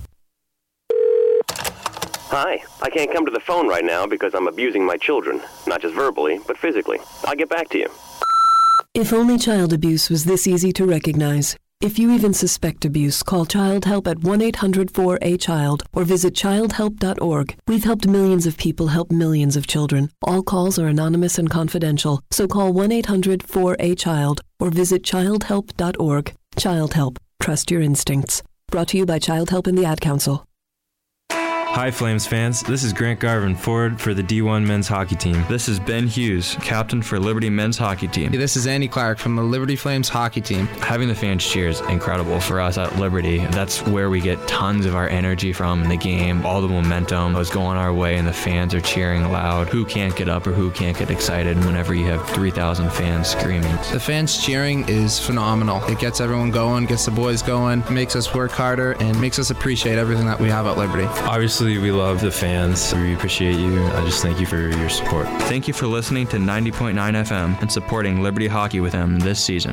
Hi, I can't come to the phone right now because I'm abusing my children. Not just verbally, but physically. I'll get back to you. If only child abuse was this easy to recognize. If you even suspect abuse, call Child Help at 1-800-4-A-CHILD or visit childhelp.org. We've helped millions of people help millions of children. All calls are anonymous and confidential, so call 1-800-4-A-CHILD or visit childhelp.org. Child Help. Trust your instincts. Brought to you by Child Help and the Ad Council. Hi Flames fans, this is Grant Garvin, forward for the D1 men's hockey team. This is Ben Hughes, captain for Liberty men's hockey team. This is Andy Clark from the Liberty Flames hockey team. Having the fans cheer is incredible for us at Liberty. That's where we get tons of our energy from in the game. All the momentum is going our way and the fans are cheering loud. Who can't get up or who can't get excited whenever you have 3,000 fans screaming? The fans cheering is phenomenal. It gets everyone going, gets the boys going, makes us work harder, and makes us appreciate everything that we have at Liberty. Obviously, we love the fans. We appreciate you. I just thank you for your support. Thank you for listening to 90.9 FM and supporting Liberty Hockey with them this season.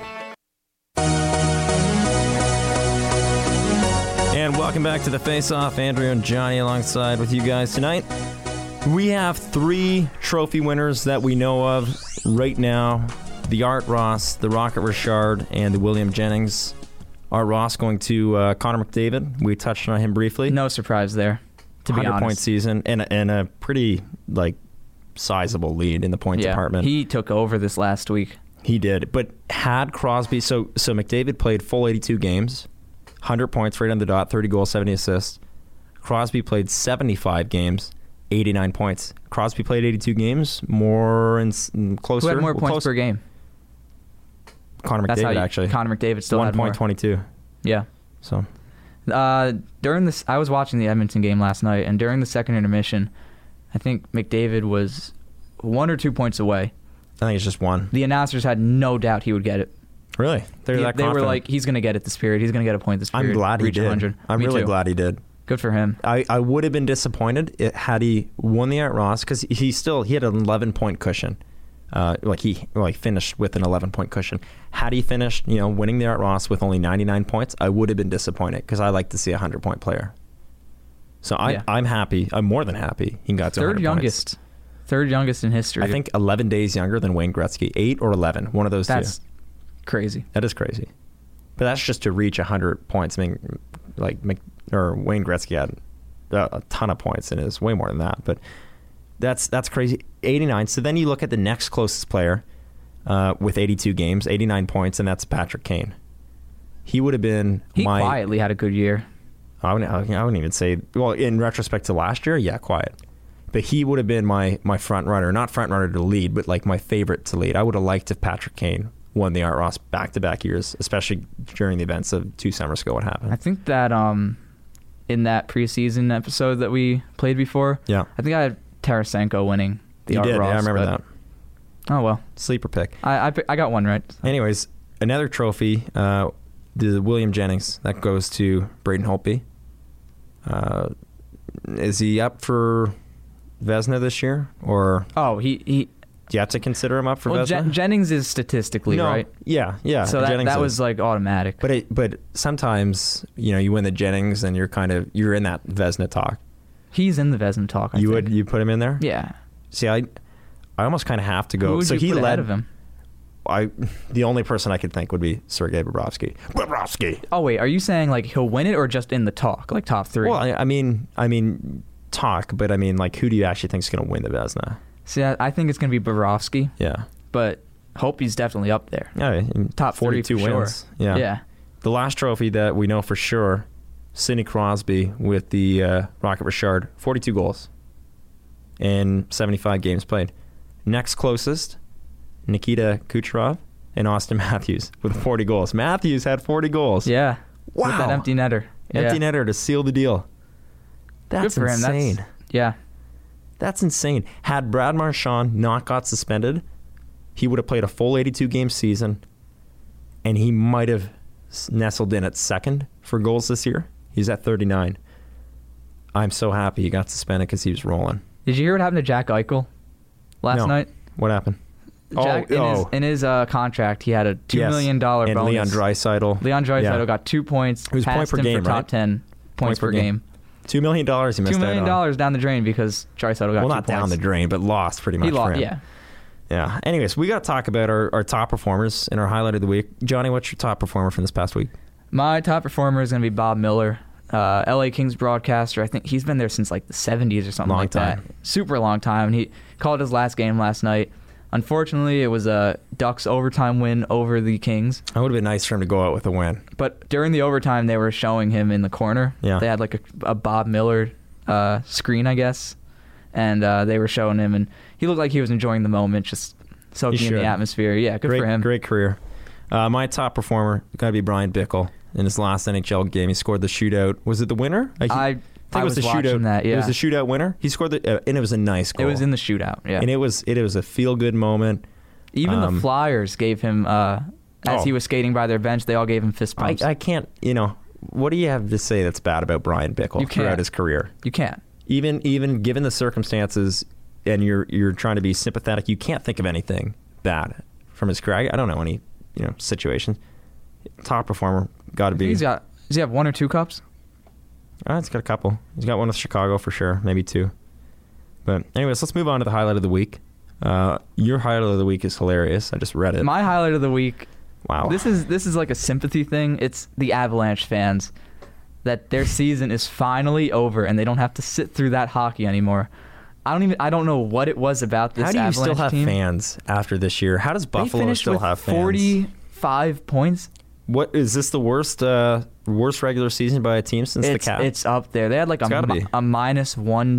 And welcome back to the Face Off. Andrew and Johnny alongside with you guys tonight. We have 3 trophy winners that we know of right now. The Art Ross, the Rocket Richard, and the William Jennings. Art Ross going to Connor McDavid. We touched on him briefly. No surprise there, to be honest. 100-point season and a pretty sizable lead in the point department. He took over this last week. He did, but had Crosby. So McDavid played full 82 games, 100 points right on the dot, 30 goals, 70 assists. Crosby played 75 games, 89 points. Crosby played 82 games, more and closer. Who had more points per game? Connor McDavid, actually. Connor McDavid still had more. 1.22. Yeah. So, during this, I was watching the Edmonton game last night, and during the second intermission, I think McDavid was 1 or 2 points away. I think it's just 1. The announcers had no doubt he would get it. Really? They were like, he's going to get it this period. He's going to get a point this period. I'm glad he did. 100. I'm really glad he did. Good for him. I would have been disappointed had he won the Art Ross, because he had an 11-point cushion. He finished with an 11-point cushion. Had he finished, winning the Art Ross with only 99 points, I would have been disappointed, because I like to see a 100-point player. So I'm happy. I'm more than happy he got to 100 points. Third youngest in history. I think 11 days younger than Wayne Gretzky. 8 or 11, one of those two. That's crazy. That is crazy. But that's just to reach 100 points. I mean, Wayne Gretzky had a ton of points, and it's way more than that. But that's crazy. 89. So then you look at the next closest player with 82 games, 89 points, and that's Patrick Kane. He would have been He quietly had a good year. I wouldn't even say, well, in retrospect to last year, yeah, quiet. But he would have been my front runner, not front runner to lead, but my favorite to lead. I would have liked if Patrick Kane won the Art Ross back-to-back years, especially during the events of 2 summers ago. What happened? I think that in that preseason episode that we played before, I think I had Tarasenko winning the Art Ross. Yeah, I remember that. Oh, well. Sleeper pick. I got one right. So. Anyways, another trophy, the William Jennings, that goes to Braden Holtby. Is he up for Vezina this year? Or he do you have to consider him up for Vezina? Jennings is statistically right. Yeah. So that was automatic. But sometimes you win the Jennings and you're in that Vezina talk. He's in the Vezina talk. I think. You put him in there? Yeah. See, I almost kind of have to go. Who would you put ahead of him? The only person I could think would be Sergei Bobrovsky. Oh wait, are you saying he'll win it or just in the talk, top 3? Well, I mean talk, but I mean who do you actually think is going to win the Vezina? See, I think it's going to be Bobrovsky. Yeah. But hope he's definitely up there. Yeah, top 42 3 for wins. Sure. Yeah. The last trophy that we know for sure, Sidney Crosby with the Rocket Richard, 42 goals in 75 games played. Next closest, Nikita Kucherov and Austin Matthews with 40 goals. Matthews had 40 goals. Yeah. Wow. With that empty netter. Netter to seal the deal. That's good for insane. Him. That's insane. Had Brad Marchand not got suspended, he would have played a full 82-game season, and he might have nestled in at second for goals this year. He's at 39. I'm so happy he got suspended because he was rolling. Did you hear what happened to Jack Eichel last night? What happened? In his contract, he had a $2 million bonus. And Leon Draisaitl. Got 2 points. It was point per game, for top 10 points per game. $2 million he missed $2 million down the drain because Draisaitl got 2 points. Well, not down the drain, but lost pretty much for him. Yeah. Yeah. Anyways, we got to talk about our top performers in our highlight of the week. Johnny, what's your top performer from this past week? My top performer is going to be Bob Miller, LA Kings broadcaster. I think he's been there since like the 70s or something like that. Super long time. And he called his last game last night. Unfortunately, it was a Ducks overtime win over the Kings. It would have been nice for him to go out with a win. But during the overtime, they were showing him in the corner. Yeah. They had like a Bob Miller screen, I guess. And they were showing him, and he looked like he was enjoying the moment, just soaking in the atmosphere. Yeah, good for him. Great career. My top performer got to be Brian Bickle. In his last NHL game, he scored the shootout. Was it the winner? I think it was the shootout. That, yeah. It was the shootout winner. He scored and it was a nice goal. It was in the shootout. Yeah, and it was a feel good moment. Even the Flyers gave him as he was skating by their bench. They all gave him fist bumps. I can't. What do you have to say that's bad about Brian Bickle throughout his career? You can't. Even given the circumstances, and you're trying to be sympathetic, you can't think of anything bad from his career. I don't know any situations. Top performer, got to be. Does he have 1 or 2 cups? He's got a couple. He's got one with Chicago for sure, maybe 2. But anyways, let's move on to the highlight of the week. Your highlight of the week is hilarious. I just read it. My highlight of the week. Wow. This is like a sympathy thing. It's the Avalanche fans, that their season is finally over and they don't have to sit through that hockey anymore. I don't know what it was about this Avalanche team. How do you still have fans after this year? How does Buffalo still have fans? 45 points. What is this, the worst regular season by a team since the Cap? It's up there. They had like a minus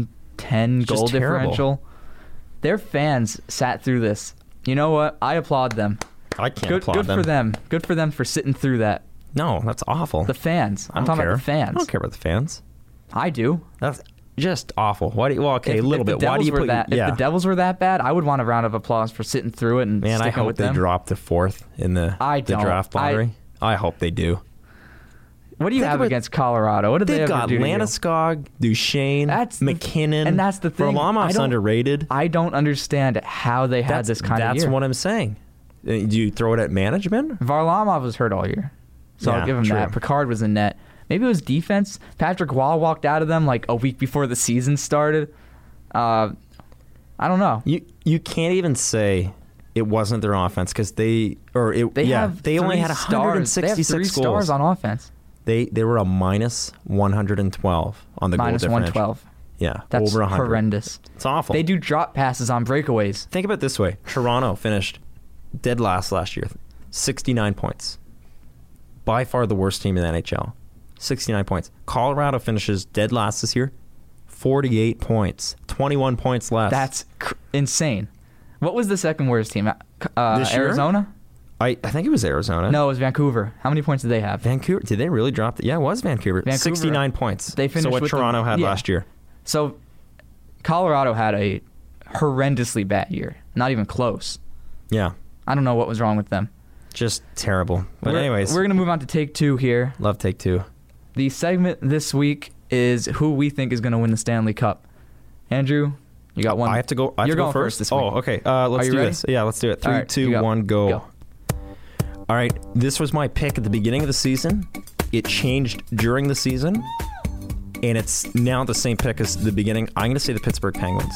110 goal differential. Their fans sat through this. You know what? I applaud them. I can't applaud them. Good for them. Good for them for sitting through that. No, that's awful. The fans. I'm talking about the fans. I don't care about the fans. I do. That's just awful. Why do you, a little bit. Why do you put if the Devils were that bad, I would want a round of applause for sitting through it and sticking I hope with they them. drop to 4th in the draft lottery. I hope they do. What do you have against Colorado? What did they ever do to you? Landeskog, Duchesne, McKinnon. And that's the thing. Varlamov's underrated. I don't understand how they had this kind of year. That's what I'm saying. Do you throw it at management? Varlamov was hurt all year. So I'll give him that. Picard was in net. Maybe it was defense. Patrick Wall walked out of them like a week before the season started. I don't know. You can't even say it wasn't their offense because they only had 166 they have 3 goals. Stars on offense. They were a minus 112 on the goal differential. Minus 112. Yeah, that's over 100. Horrendous. It's awful. They do drop passes on breakaways. Think about it this way: Toronto finished dead last year, 69 points. By far the worst team in the NHL. 69 points. Colorado finishes dead last this year, 48 points, 21 points less. That's insane. What was the second worst team? This year? Arizona? I think it was Arizona. No, it was Vancouver. How many points did they have? Vancouver. Did they really drop it? Yeah, it was Vancouver. 69 points. They finished what Toronto had last year. So Colorado had a horrendously bad year. Not even close. Yeah. I don't know what was wrong with them. Just terrible. But anyways. We're going to move on to Take 2 here. Love Take 2. The segment this week is who we think is going to win the Stanley Cup. Andrew, you got one. I have to go. You're going first this week. Oh, okay. Let's do this. Yeah, let's do it. 3, 2, 1, go. All right. This was my pick at the beginning of the season. It changed during the season. And it's now the same pick as the beginning. I'm going to say the Pittsburgh Penguins.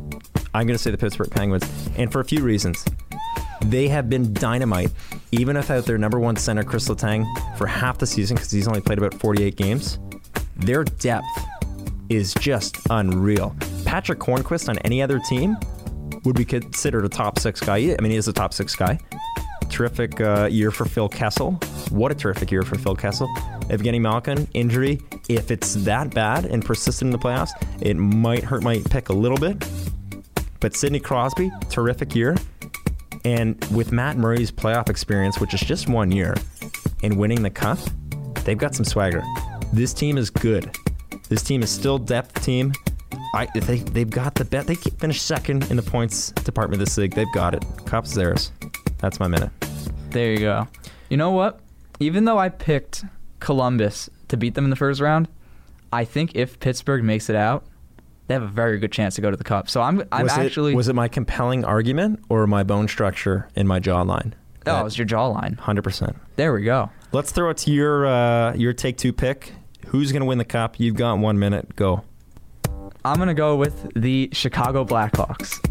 And for a few reasons. They have been dynamite, even without their number one center, Chris Letang, for half the season, because he's only played about 48 games. Their depth is just unreal. Patrick Hornquist on any other team would be considered a top 6 guy. I mean, he is a top 6 guy. Terrific year for Phil Kessel. What a terrific year for Phil Kessel. Evgeny Malkin, injury. If it's that bad and persistent in the playoffs, it might hurt my pick a little bit. But Sidney Crosby, terrific year. And with Matt Murray's playoff experience, which is just 1 year, and winning the cup, they've got some swagger. This team is good. This team is still depth team. They've got the bet. They finished second in the points department this league. They've got it. Cup's theirs. That's my minute. There you go. You know what? Even though I picked Columbus to beat them in the first round, I think if Pittsburgh makes it out, they have a very good chance to go to the Cup. So Was it my compelling argument or my bone structure in my jawline? Oh, it was your jawline. 100%. There we go. Let's throw it to your Take 2 pick. Who's going to win the Cup? You've got 1 minute. Go. I'm going to go with the Chicago Blackhawks.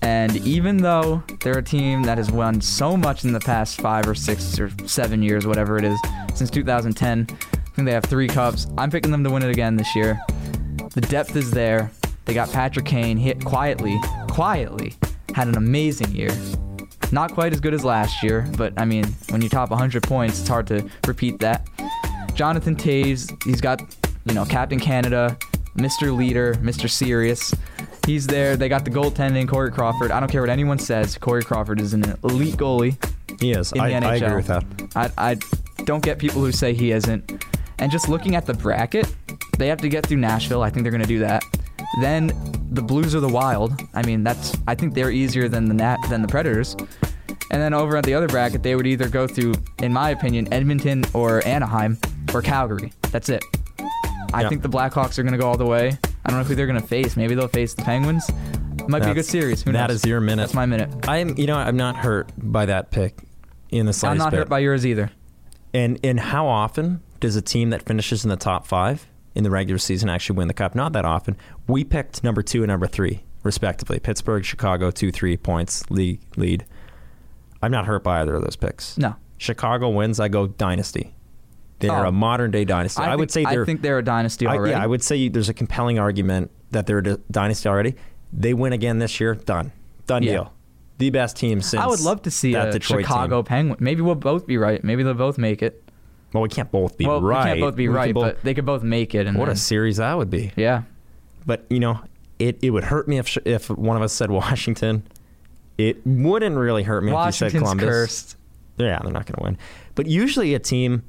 And even though they're a team that has won so much in the past 5 or 6 or 7 years, whatever it is, since 2010, I think they have 3 cups. I'm picking them to win it again this year. The depth is there. They got Patrick Kane hit quietly, had an amazing year. Not quite as good as last year, but I mean, when you top 100 points, it's hard to repeat that. Jonathan Toews, he's got, Captain Canada, Mr. Leader, Mr. Serious. He's there. They got the goaltending, Corey Crawford. I don't care what anyone says. Corey Crawford is an elite goalie. He is. In the NHL. I agree with that. I don't get people who say he isn't. And just looking at the bracket, they have to get through Nashville. I think they're going to do that. Then the Blues or the Wild. I mean, I think they're easier than the Predators. And then over at the other bracket, they would either go through, in my opinion, Edmonton or Anaheim or Calgary. That's it. I think the Blackhawks are going to go all the way. I don't know who they're going to face. Maybe they'll face the Penguins. Might be a good series. Who knows? That is your minute. That's my minute. I'm not hurt by that pick in the slightest I'm not hurt by yours either. And how often does a team that finishes in the top 5 in the regular season actually win the cup? Not that often. We picked number 2 and number 3, respectively. Pittsburgh, Chicago, 2-3 points lead. I'm not hurt by either of those picks. No. Chicago wins, I go dynasty. They're a modern-day dynasty. I think they're a dynasty already. I would say there's a compelling argument that they're a dynasty already. They win again this year, done deal. The best team since I would love to see a Detroit Chicago team. Penguin. Maybe we'll both be right. Maybe they'll both make it. Well, we can't both be right. We can't both be right, but they could both make it. And what a series that would be. Yeah. But, it would hurt me if one of us said Washington. It wouldn't really hurt me if you said Columbus. Cursed. Yeah, they're not going to win. But usually a team,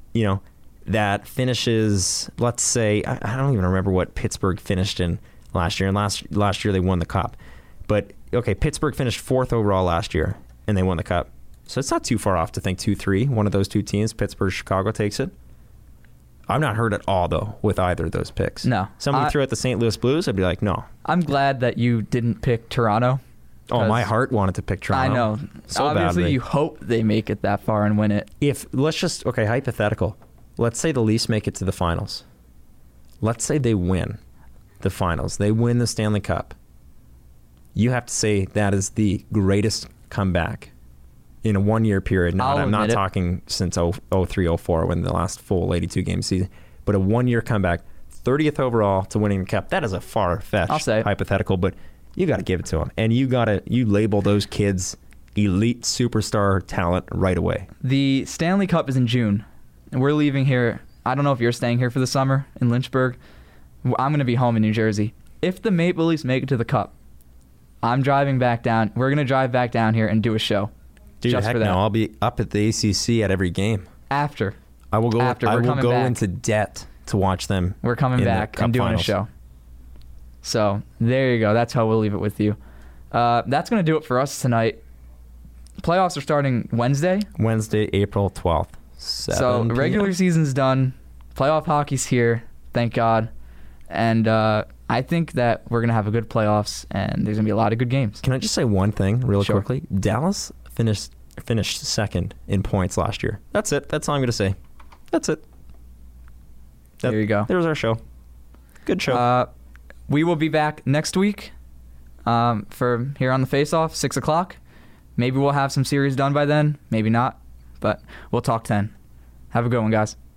that finishes, let's say, I don't even remember what Pittsburgh finished in last year. And last year they won the cup. But, okay, Pittsburgh finished 4th overall last year, and they won the cup. So it's not too far off to think 2-3. One of those two teams, Pittsburgh, Chicago, takes it. I'm not hurt at all, though, with either of those picks. No. Somebody threw out the St. Louis Blues, I'd be like, no. I'm glad that you didn't pick Toronto. Oh, my heart wanted to pick Toronto. I know. So obviously, badly. you hope they make it that far and win it. Hypothetical. Let's say the Leafs make it to the finals. Let's say they win the finals. They win the Stanley Cup. You have to say that is the greatest comeback in a 1-year period. Now, I'm not talking since 03-04 when the last full 82-game season, but a 1-year comeback, 30th overall to winning the Cup. That is a far-fetched hypothetical, but you got to give it to them. And you label those kids elite superstar talent right away. The Stanley Cup is in June, and we're leaving here. I don't know if you're staying here for the summer in Lynchburg. I'm going to be home in New Jersey. If the Maple Leafs make it to the Cup, I'm driving back down. We're going to drive back down here and do a show. Dude, just heck for that. no. I'll be up at the ACC at every game. After. I will go. After. I We're will coming go back. into debt to watch them. We're coming back and doing finals. a show. So there you go. That's how we'll leave it with you. That's going to do it for us tonight. Playoffs are starting Wednesday, April 12th. So regular season's done. Playoff hockey's here. Thank God. And I think that we're going to have a good playoffs, and there's going to be a lot of good games. Can I just say one thing really quickly? Dallas finished second in points last year. That's it. That's all I'm going to say. That's it. There you go. There's our show. Good show. We will be back next week for here on the Face Off, 6 o'clock. Maybe we'll have some series done by then. Maybe not. But we'll talk then. Have a good one, guys.